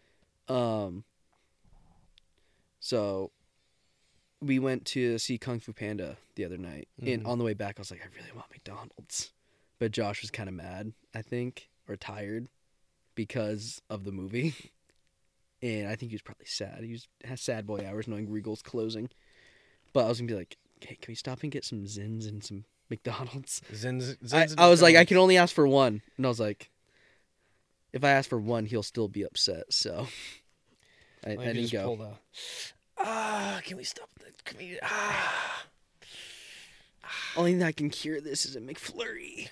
so we went to see Kung Fu Panda the other night, and Mhm. on the way back, I was like, I really want McDonald's, but Josh was kind of mad, I think, or tired because of the movie, and I think he was probably sad. Has sad boy hours knowing Regal's closing, but I was gonna be like, hey, can we stop and get some Zins and some McDonald's? I was like, I can only ask for one. And I was like, if I ask for one, he'll still be upset. So I didn't go. Can we stop? Can we? Only thing that can cure this is a McFlurry.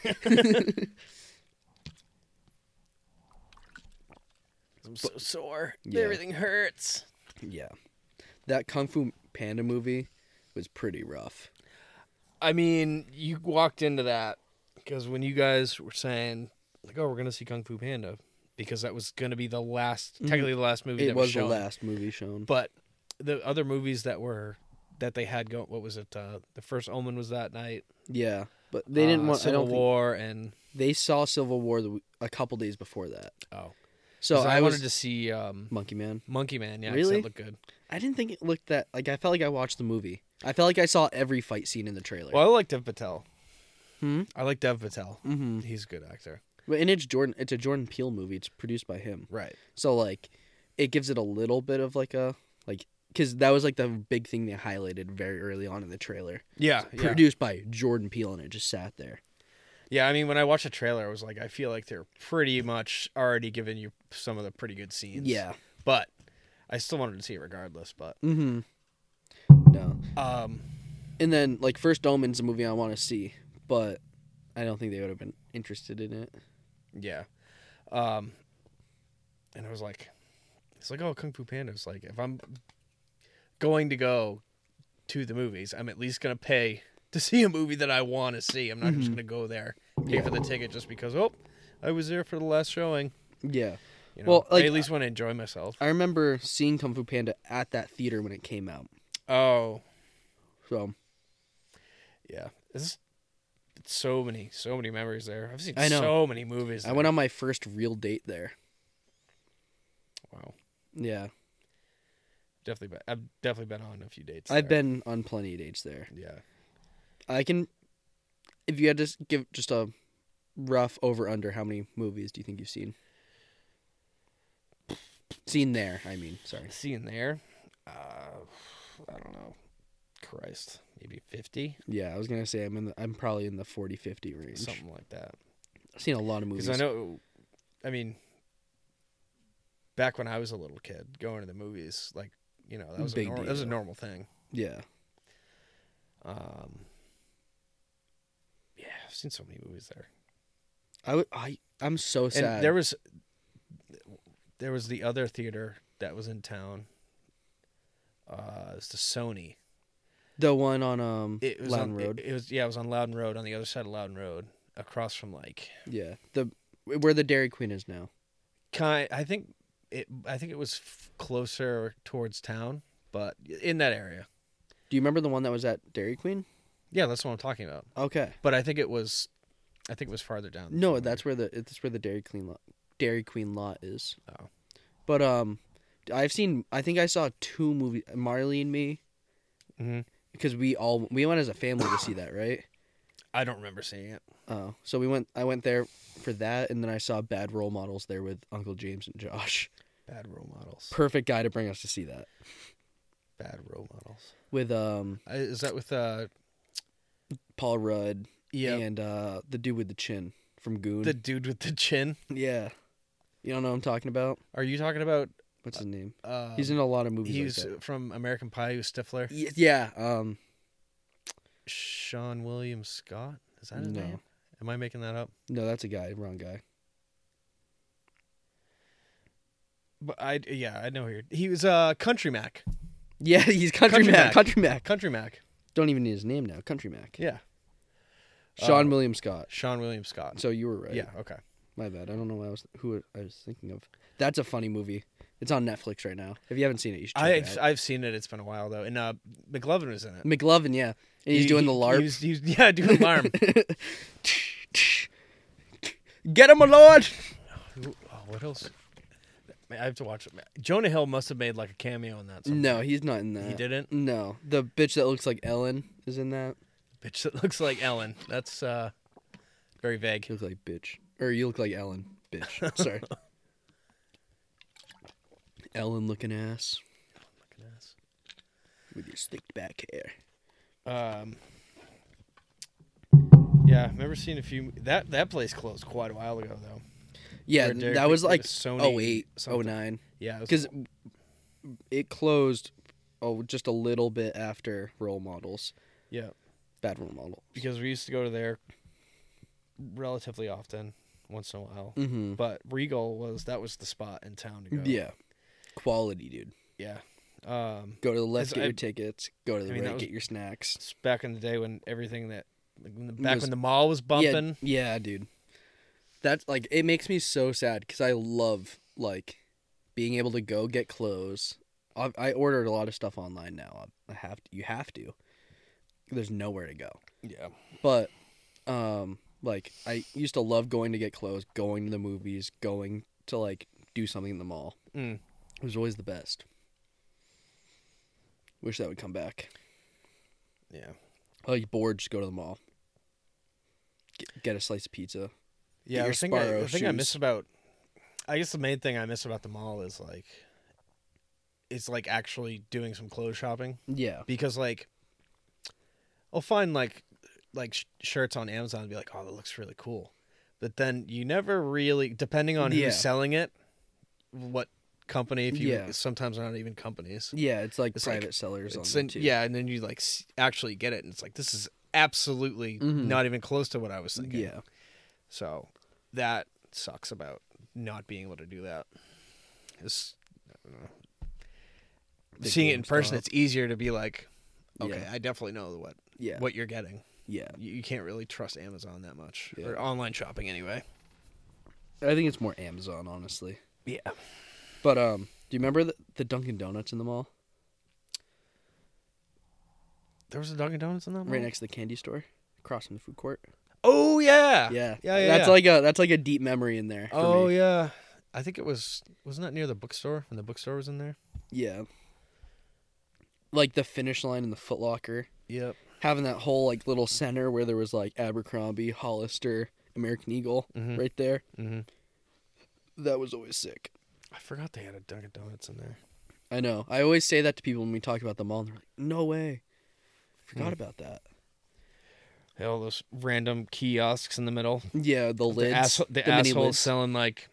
I'm so sore. Yeah. Everything hurts. Yeah. That Kung Fu Panda movie was pretty rough. I mean, you walked into that because when you guys were saying, like, oh, we're going to see Kung Fu Panda, because that was going to be the last, technically the last movie It that was was the shown. last movie shown. But the other movies that they had going, what was it? The first Omen was that night. Yeah. But they didn't want. I Civil don't think War and they saw Civil War a couple days before that. oh, So I was wanted to see Monkey Man. Monkey Man. Yeah, 'cause Really? that looked good. I didn't think it looked that like. I felt like I watched the movie. I felt like I saw every fight scene in the trailer. Well, I like Dev Patel. Hmm? I like Dev Patel. Mm-hmm. He's a good actor. But and it's Jordan. It's a Jordan Peele movie. It's produced by him. Right. So like, it gives it a little bit of like a like because that was like the big thing they highlighted very early on in the trailer. Yeah. Yeah. Produced by Jordan Peele, and it just sat there. Yeah, I mean, when I watched the trailer, I was like, I feel like they're pretty much already giving you some of the pretty good scenes. Yeah. But I still wanted to see it regardless. But Mm-hmm. No. And then like First Omen's a movie I want to see, but I don't think they would have been interested in it. yeah, and I was like, it's like, oh, Kung Fu Panda. It's like, if I'm going to go to the movies, I'm at least gonna pay to see a movie that I want to see. I'm not just Mhm. gonna go there pay for the ticket just because I was there for the last showing. Yeah. You know, Well, like, I at least want to enjoy myself. I remember seeing Kung Fu Panda at that theater when it came out. Oh, So yeah. It's so many memories there. I've seen I know. so many movies. I there. went on my first real date there. Wow. Yeah. I've definitely been on a few dates. I've there. been on plenty of dates there. Yeah. I can, if you had to give just a rough over-under, how many movies do you think you've seen? Seen there, I mean, sorry. Seeing there, I don't know. Christ, maybe 50, Yeah, I was gonna say I'm probably in the 40-50 range. something like that. I've seen a lot of movies. Because I mean, back when I was a little kid, going to the movies, like, you know, that was Big that was a deal. normal thing. Yeah, Yeah, I've seen so many movies there. I'm so sad. And there was the other theater that was in town. It's the Sony. The one on It was Loudon on Road. It was it was on Loudon Road, on the other side of Loudon Road, across from like Yeah, where the Dairy Queen is now. I think it was closer towards town, but in that area. Do you remember the one that was at Dairy Queen? Yeah, that's what I'm talking about. Okay. But I think it was farther down. No, that's where the Dairy Queen lot is. Oh. But I think I saw 2 movies, Marley and Me, Mm-hmm. because we went as a family to see that, right? I don't remember seeing it. Oh, so I went there for that, and then I saw Bad Role Models there with Uncle James and Josh. Bad role models. Perfect guy to bring us to see that. Bad role models. With Is that with Paul Rudd yeah, and the dude with the chin from Goon. the dude with the chin? Yeah. You don't know what I'm talking about? Are you talking about? What's his name? Uh, He's in a lot of movies He's like that. from American Pie. He was Stifler. Yeah. Sean William Scott. Is that his No. name? Am I making that up? No, that's a guy. Wrong guy. But I know who he was. Country Mac. Yeah, he's Country Country Mac. Mac. Country Mac. Country Mac. Don't even need his name now. Country Mac. Yeah. Sean William Scott. Sean William Scott. So you were right. Yeah. Okay. My bad. I don't know who I was thinking of. That's a funny movie. It's on Netflix right now. If you haven't seen it, you should check it out. I've seen it. It's been a while though. And McLovin was in it. McLovin, yeah. And he's doing the LARP. He's doing alarm. Get him, my lord! What else? I have to watch it. Jonah Hill must have made like a cameo in that. Somewhere. No, he's not in that. He didn't. No. The bitch that looks like Ellen is in that. Bitch that looks like Ellen. That's very vague. You look like bitch. Or you look like Ellen. Bitch. Sorry. Ellen looking ass. With your slicked back hair. Yeah, I remember seeing a few. That place closed quite a while ago though. Yeah, Where Dairy that was Queen- like it Sony 08, something. 09. Yeah, Because it closed just a little bit after Role Models. yeah, Bad Role Model. because we used to go to there relatively often, once in a while. Mm-hmm. But Regal was the spot in town to go. Yeah. Quality, dude. Yeah. Go to the left, Because get I- your tickets. Go to the I mean, that right, was- get your snacks. It's back in the day when everything that Was- when the mall was bumping. Yeah, dude. That's like, it makes me so sad because I love like being able to go get clothes. I ordered a lot of stuff online now. You have to. There's nowhere to go. Yeah. But like I used to love going to get clothes, going to the movies, going to like do something in the mall. Mm. It was always the best. Wish that would come back. Yeah. Like bored, just go to the mall. Get a slice of pizza. Yeah, your the thing I Sparrow miss shoes. about, I guess the main thing I miss about the mall is like, it's like actually doing some clothes shopping, Yeah. because like, I'll find like shirts on Amazon and be like, oh, that looks really cool, but then you never really, depending on Yeah. who's selling it, what company, if you Yeah. sometimes not even companies, Yeah, it's like It's like- private sellers on it's them in, too. yeah, and then you like actually get it, and it's like this is absolutely Mhm. not even close to what I was thinking. Yeah. So that sucks about not being able to do that. It's, I don't know. The Seeing it in person, GameStop. it's easier to be like, okay, Yeah. I definitely know Yeah. what you're getting. Yeah. You can't really trust Amazon that much, Yeah. or online shopping anyway. I think it's more Amazon, honestly. Yeah. But do you remember the Dunkin' Donuts in the mall? There was a Dunkin' Donuts in that mall? Right next to the candy store, across from the food court. Oh yeah. Yeah. Yeah. That's like a deep memory in there. Oh for me. yeah. I think it wasn't that near the bookstore when the bookstore was in there? Yeah. Like the Finish Line and the Foot Locker. Yep. Having that whole like little center where there was like Abercrombie, Hollister, American Eagle right there. Mm-hmm. That was always sick. I forgot they had a Dunkin' Donuts in there. I know. I always say that to people when we talk about the mall. And they're like, "No way, forgot about that." They had all those random kiosks in the middle. Yeah, the lids, The mini assholes lids. selling like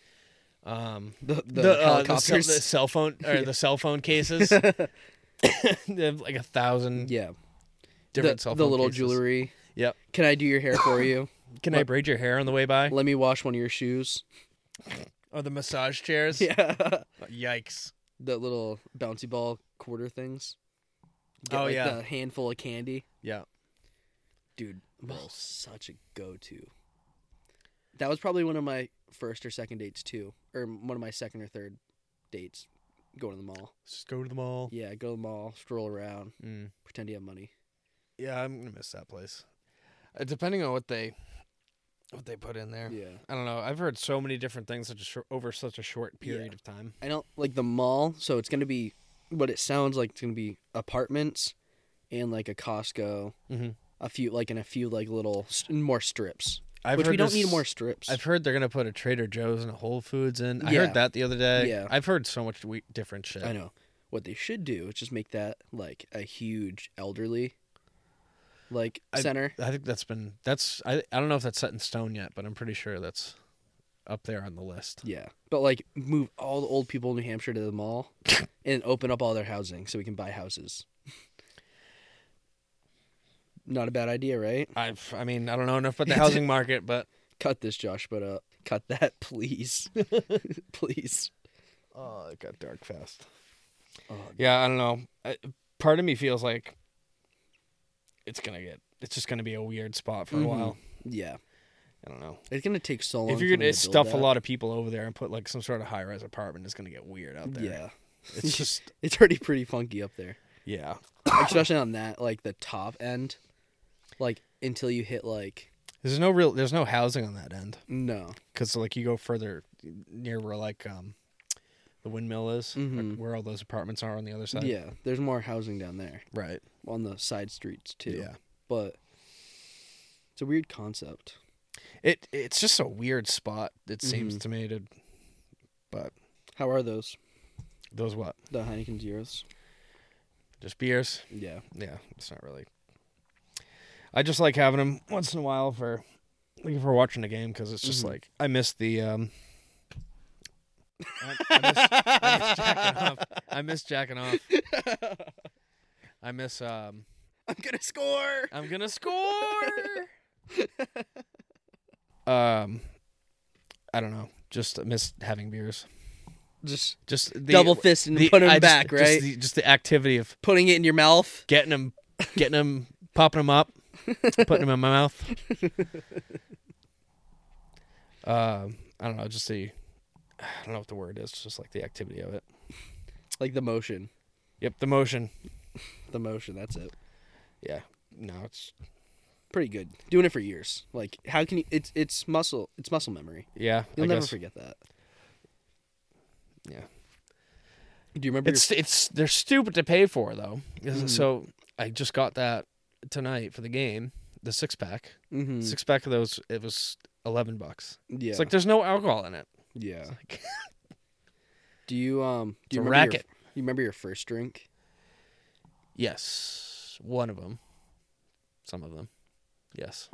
the helicopters, the cell phone or the cell phone cases. They have like 1,000 yeah, different cell phone the little cases. jewelry. Yep. Can I do your hair for you? Can I braid your hair on the way by? Let me wash one of your shoes. Or the massage chairs? Yeah, Yikes. the little bouncy ball quarter things. Get, Oh, like, yeah. the handful of candy. Yeah. Dude, mall's such a go-to. That was probably one of my first or second dates too, or one of my second or third dates. Going to the mall. Just go to the mall. Yeah, go to the mall, stroll around, Mm. pretend you have money. Yeah, I'm gonna miss that place. Depending on what they put in there. Yeah, I don't know. I've heard so many different things over such a short period of time. I don't like the mall, so it's gonna be what it sounds like. It's gonna be apartments and like a Costco, Mm-hmm. a few like little more strips. I've Which heard we don't this- need more strips. I've heard they're gonna put a Trader Joe's and a Whole Foods in. I Yeah. heard that the other day. Yeah. I've heard so much different shit. I know. What they should do is just make that like a huge elderly like center. I think I don't know if that's set in stone yet, but I'm pretty sure that's up there on the list. Yeah. But like move all the old people in New Hampshire to the mall and open up all their housing so we can buy houses. Not a bad idea, right? I mean, I don't know enough about the housing market, but Cut this, Josh, but cut that, please. Please. oh, it got dark fast. Oh, Yeah, I don't know. Part of me feels like it's just gonna be a weird spot for a while. yeah. I don't know. It's gonna take so long. If for you're them gonna to build stuff a that. lot of people over there and put like some sort of high-rise apartment, it's gonna get weird out there. Yeah. It's just It's already pretty funky up there. yeah. Especially on that, like the top end. Like until you hit like There's no housing on that end no. because like you go further near where like the windmill is, like, Mhm. where all those apartments are on the other side. Yeah. There's more housing down there. Right. On the side streets too. Yeah. But it's a weird concept. It's just a weird spot. It seems Mhm. to me to. But How are those? those what? The Heineken Zeros? Just beers. Yeah. Yeah, it's not really. I just like having them once in a while for, like, if we're watching a game because it's just Mhm. like I miss the. I miss jacking off. I miss jacking off. I miss. I'm gonna score. I'm gonna score. I don't know. Just miss having beers. Just Just the, double fist and put I them just- back, just right? Just the activity of Putting it in your mouth. getting them, popping them up, putting them in my mouth. I don't know. Just the, I don't know what the word is. Just like the activity of it. Like the motion. Yep, the motion. The motion, that's it. Yeah. No, it's Pretty good. Doing it for years. Like how can you it's muscle memory. yeah. You'll I never guess. forget that. Yeah. Do you remember It's they're stupid to pay for though. Mhm. So I just got that tonight for the game. The 6-pack. mm-hmm. 6-pack of those. It was $11. Yeah. It's like there's no alcohol in it. yeah. It's like, Do you it's a remember racket. you remember your first drink? Yes, one of them. Some of them. Yes.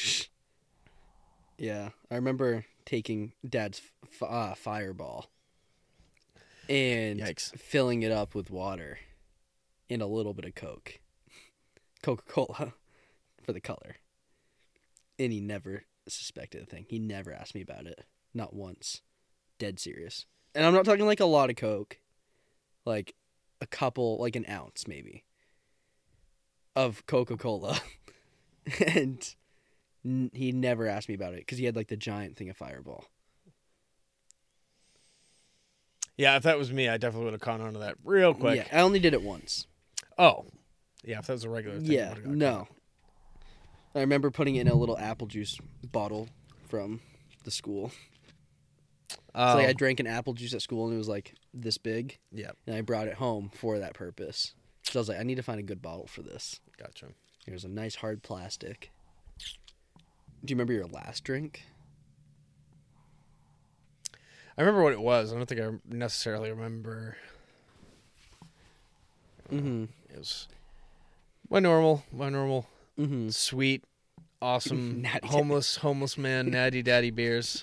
Yeah, I remember taking Dad's Fireball and Yikes. filling it up with water and a little bit of Coca-Cola for the color. And he never suspected a thing. He never asked me about it. Not once. Dead serious. And I'm not talking like a lot of Coke. Like a couple, like an ounce maybe, of Coca-Cola and he never asked me about it because he had like the giant thing of Fireball. Yeah, if that was me, I definitely would have caught on to that real quick. Yeah, I only did it once. Oh. Yeah, if that was a regular thing. I Yeah, would've got no. caught. I remember putting it in a little apple juice bottle from the school. So like I drank an apple juice at school and it was like this big. Yeah, And I brought it home for that purpose. So I was like, I need to find a good bottle for this. gotcha. Here's a nice hard plastic. Do you remember your last drink? I remember what it was. I don't think I necessarily remember. Mm-hmm. It was my normal, Mm-hmm. sweet, awesome, Natty homeless man, natty daddy beers.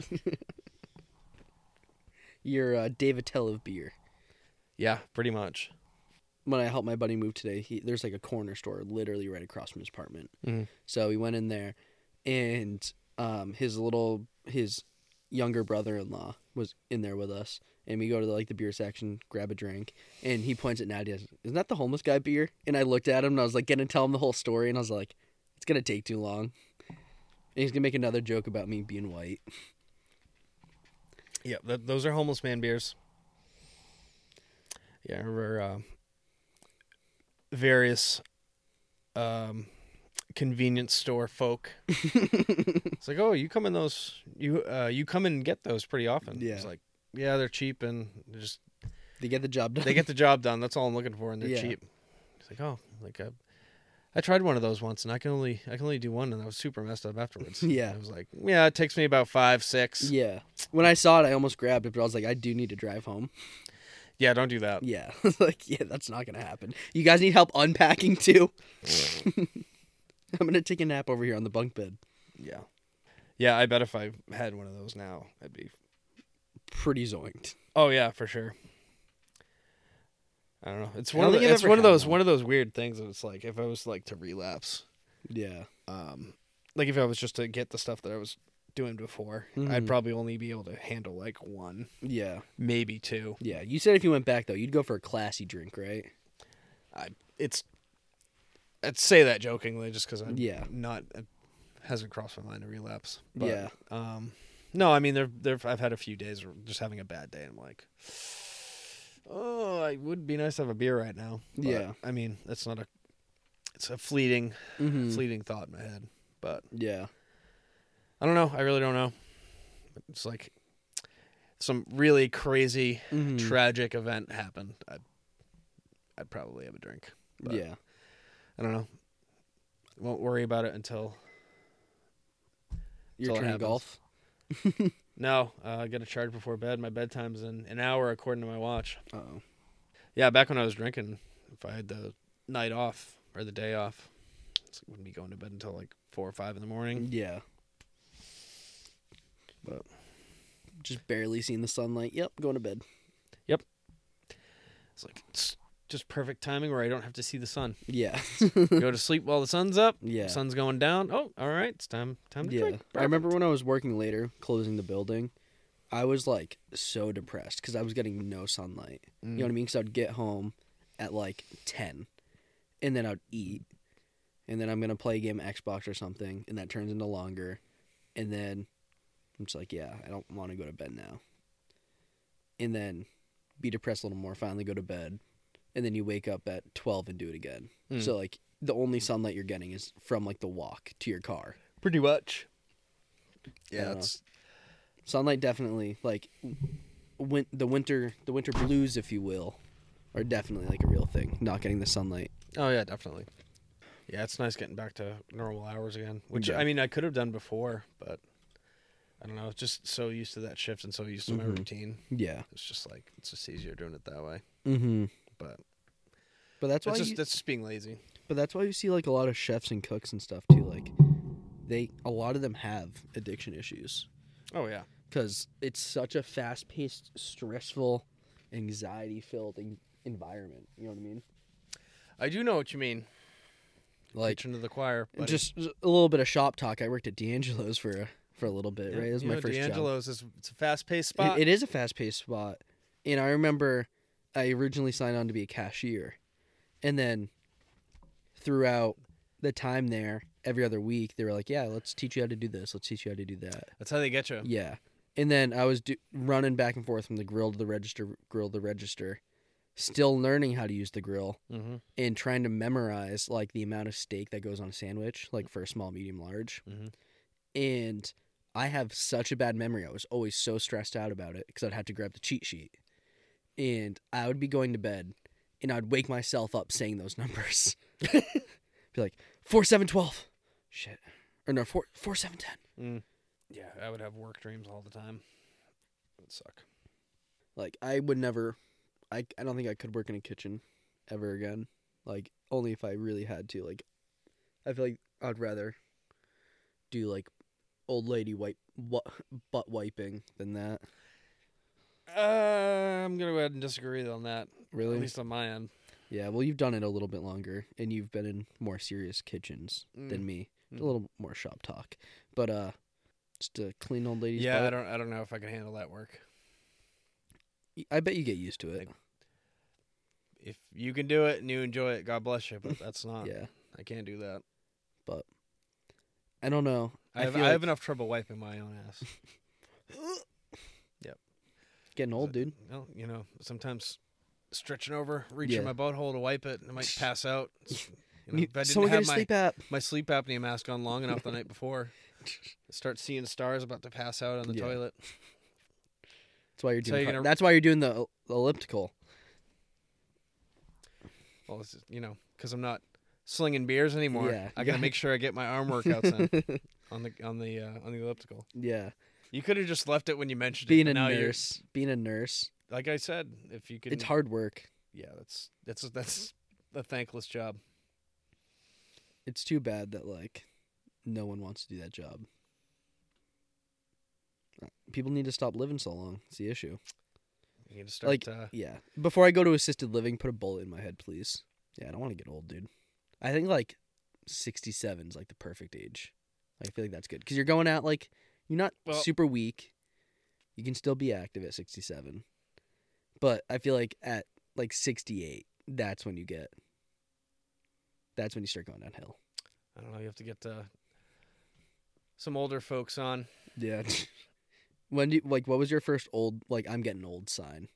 Your David Tell of beer. Yeah, pretty much. When I helped my buddy move today, there's like a corner store literally right across from his apartment. Mm-hmm. So we went in there, and his younger brother-in-law was in there with us, and we go to the beer section, grab a drink, and he points at Nadia. Isn't that the homeless guy beer? And I looked at him, and I was like, gonna tell him the whole story, and I was like, it's gonna take too long. And he's gonna make another joke about me being white. Yeah, those are homeless man beers. Yeah, I remember various convenience store folk. It's like, oh, you come in those, you come in and get those pretty often. Yeah. It's like, yeah, they're cheap and They get the job done. they get the job done. That's all I'm looking for, and they're Yeah. cheap. It's like, oh, like I tried one of those once, and I can only do one, and I was super messed up afterwards. Yeah. I was like, yeah, it takes me about 5, 6. Yeah. When I saw it, I almost grabbed it, but I was like, I do need to drive home. Yeah, don't do that. Yeah. Yeah, that's not going to happen. You guys need help unpacking too? I'm going to take a nap over here on the bunk bed. Yeah. Yeah, I bet if I had one of those now, I'd be... Pretty zoinked. Oh, yeah, for sure. I don't know. It's I one don't of think I've it's ever one of had those one. one of those weird things that it's like if I was like to relapse, Yeah. like if I was just to get the stuff that I was doing before, I'd Mhm. probably only be able to handle like one, Yeah. maybe two. Yeah. You said if you went back, though, you'd go for a classy drink, right? I'd say that jokingly just because I'm Yeah. not it hasn't crossed my mind to relapse. But, Yeah. No, I mean I've had a few days where just having a bad day and I'm like, oh, it would be nice to have a beer right now. But, Yeah. I mean it's a fleeting Mm-hmm. fleeting thought in my head, but Yeah. I don't know. I really don't know. It's like some really crazy Mhm. tragic event happened. I'd probably have a drink. But Yeah. I don't know. Won't worry about it until You're all it turning happens. golf? no. I get a charge before bed. My bedtime's in an hour according to my watch. Uh-oh. Yeah, back when I was drinking, if I had the night off or the day off, I wouldn't be going to bed until like 4 or 5 in the morning. Yeah. But Just barely seeing the sunlight. Yep, going to bed. it's just perfect timing where I don't have to see the sun. Yeah. Go to sleep while the sun's up. Yeah. Sun's going down. Oh, all right. It's time to Yeah. drink. I remember when I was working later, closing the building, I was like so depressed because I was getting no sunlight. You know what I mean? Because I'd get home at like 10, and then I'd eat, and then I'm going to play a game of Xbox or something, and that turns into longer. And then I'm just like, yeah, I don't want to go to bed now. And then be depressed a little more, finally go to bed. And then you wake up at 12 and do it again. Mm. So, like, the only sunlight you're getting is from, like, the walk to your car. Pretty much. I Yeah, don't it's Sunlight definitely, like, the winter blues, if you will, are definitely, like, a real thing. Not getting the sunlight. oh yeah, definitely. Yeah, it's nice getting back to normal hours again. Which Yeah. I mean, I could have done before, but I don't know. Just so used to that shift and so used to my Mhm. routine. Yeah. It's just like it's just easier doing it that way. Mm-hmm. But But that's why that's just being lazy. you see, like, a lot of chefs and cooks and stuff, too. Like, a lot of them have addiction issues. Oh yeah. Because it's such a fast-paced, stressful, anxiety-filled environment. You know what I mean? I do know what you mean. Like, Preaching to the choir. buddy. just a little bit of shop talk. I worked at D'Angelo's for a little bit, Yeah, right? It was you my know, first job. D'Angelo's it's a fast-paced spot. It is a fast-paced spot. And I remember I originally signed on to be a cashier. And then throughout the time there, every other week they were like, yeah, let's teach you how to do this. Let's teach you how to do that. That's how they get you. Yeah. And then I was running back and forth from the grill to the register, still learning how to use the grill Mm-hmm. and trying to memorize like the amount of steak that goes on a sandwich, like for a small, medium, large. Mm-hmm. And I have such a bad memory. I was always so stressed out about it because I'd have to grab the cheat sheet. And I would be going to bed and I'd wake myself up saying those numbers. Be like, 4, 7, 12. Shit. Or no, 4, 7, 10. Yeah, I would have work dreams all the time. It would suck. Like, I would never, I don't think I could work in a kitchen ever again. Like, only if I really had to. Like, I feel like I'd rather do, like, old lady butt wiping than that. I'm going to go ahead and disagree on that. Really? At least on my end. Yeah, well, you've done it a little bit longer, and you've been in more serious kitchens than me. A little more shop talk. But, just a clean old lady's Yeah, butt. I don't know if I can handle that work. I bet you get used to it. If you can do it and you enjoy it, God bless you. But that's not. Yeah, I can't do that. but I don't know. I feel have like enough trouble wiping my own ass. getting old, dude. No, sometimes stretching over, reaching Yeah. my butthole to wipe it, I might pass out. If I didn't Someone get have a sleep app. my sleep apnea mask on long enough the night before, I start seeing stars about to pass out on the Yeah. toilet. That's why you're So doing. you're gonna- That's why you're doing the elliptical. Well, it's because I'm not slinging beers anymore. Yeah. I gotta make sure I get my arm workouts in on the elliptical. Yeah, You could have just left it when you mentioned being it. a but now you're- nurse. Being a nurse, like I said, if you can, it's hard work. Yeah, that's a thankless job. It's too bad that like no one wants to do that job. People need to stop living so long. It's the issue. You need to start. Like, yeah. Before I go to assisted living, put a bullet in my head, please. Yeah, I don't want to get old, dude. I think like 67 is like the perfect age. I feel like that's good because you're going out like you're not super weak. You can still be active at 67, but I feel like at like 68, that's when you start going downhill. I don't know. You have to get some older folks on. Yeah. When do you, like what was your first old like I'm getting old sign?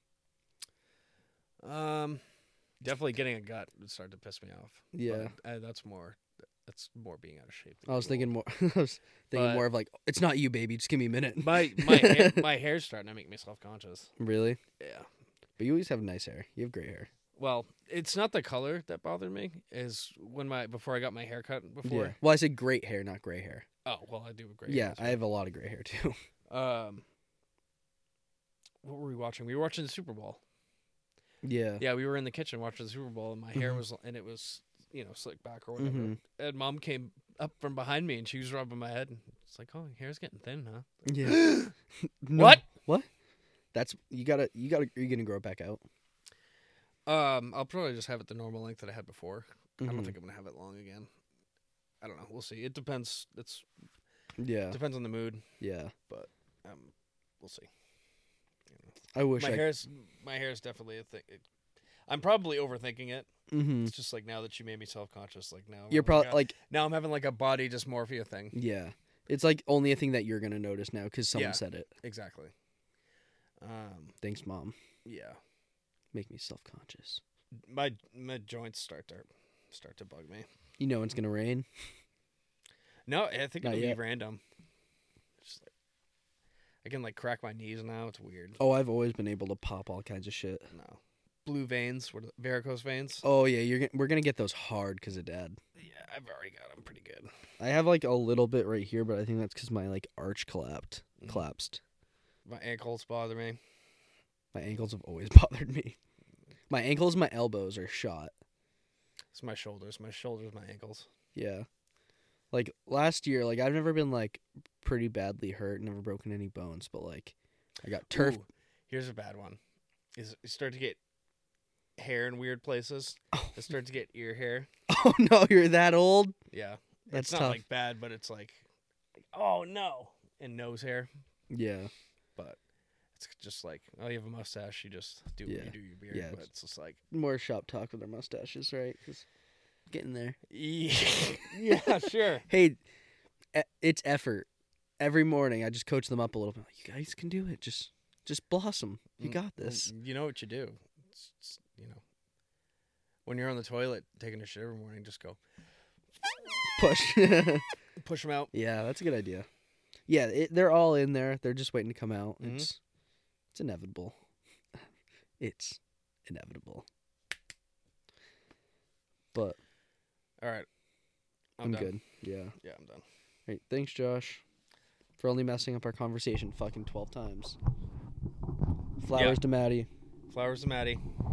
Definitely getting a gut would start to piss me off. Yeah. But, that's more being out of shape. I was thinking more. I was thinking But- more of like it's not you, baby. Just give me a minute. My my hair's starting to make me self conscious. Really? Yeah. But you always have nice hair. You have great hair. Well, it's not the color that bothered me. Is before I got my hair cut before. Yeah. Well, I said great hair, not gray hair. Oh well, I do a great. Yeah, I have a lot of gray hair too. What were we watching? We were watching the Super Bowl. Yeah. Yeah, we were in the kitchen watching the Super Bowl, and my hair Mhm. was slicked back or whatever. Mhm. And Mom came up from behind me, and she was rubbing my head. And it's like, oh, your hair's getting thin, huh? Yeah. No. What? What? That's you gotta. Are you gonna grow it back out? I'll probably just have it the normal length that I had before. I don't Mhm. think I'm gonna have it long again. I don't know. We'll see. It depends. Yeah. Depends on the mood. Yeah. We'll see. I wish My I. hair's definitely a thing. I'm probably overthinking it. Mm-hmm. It's just like now that you made me self-conscious, like now You're probably like. now I'm having like a body dysmorphia thing. Yeah. It's like only a thing that you're gonna notice now because someone Yeah. said it. Exactly. Thanks, Mom. Yeah. Make me self-conscious. My joints start to bug me. You know it's gonna rain. No, I think Not it'll yet. be random. Just like, I can like crack my knees now. It's weird. Oh, I've always been able to pop all kinds of shit. No. Blue veins, varicose veins. Oh yeah, we're gonna get those hard because of Dad. Yeah, I've already got them pretty good. I have like a little bit right here, but I think that's because my like arch collapsed. My ankles bother me. My ankles have always bothered me. My ankles, my elbows are shot. It's my shoulders. My shoulders, my ankles. Yeah. Like last year, like I've never been like pretty badly hurt, never broken any bones, but like I got turf. Ooh, here's a bad one. Is you start to get hair in weird places. Oh. I start to get ear hair. Oh no, you're that old? Yeah. That's it's not tough. like bad, but it's like, oh no. And nose hair. Yeah. But it's just like, oh, you have a mustache. You just do Yeah. you do your beard. Yeah. But it's just like, More shop talk with our mustaches, right? 'Cause Getting there. Yeah, sure. Hey, it's effort. Every morning, I just coach them up a little bit. You guys can do it. Just blossom. You got this. You know what you do. It's, when you're on the toilet taking a shit every morning, just go Push. push them out. Yeah, that's a good idea. Yeah, they're all in there. They're just waiting to come out. Mhm. It's inevitable. It's inevitable. But All right. I'm done. good. Yeah. Yeah, I'm done. Right. Thanks, Josh, for only messing up our conversation fucking 12 times. Flowers to Maddie. Flowers to Maddie.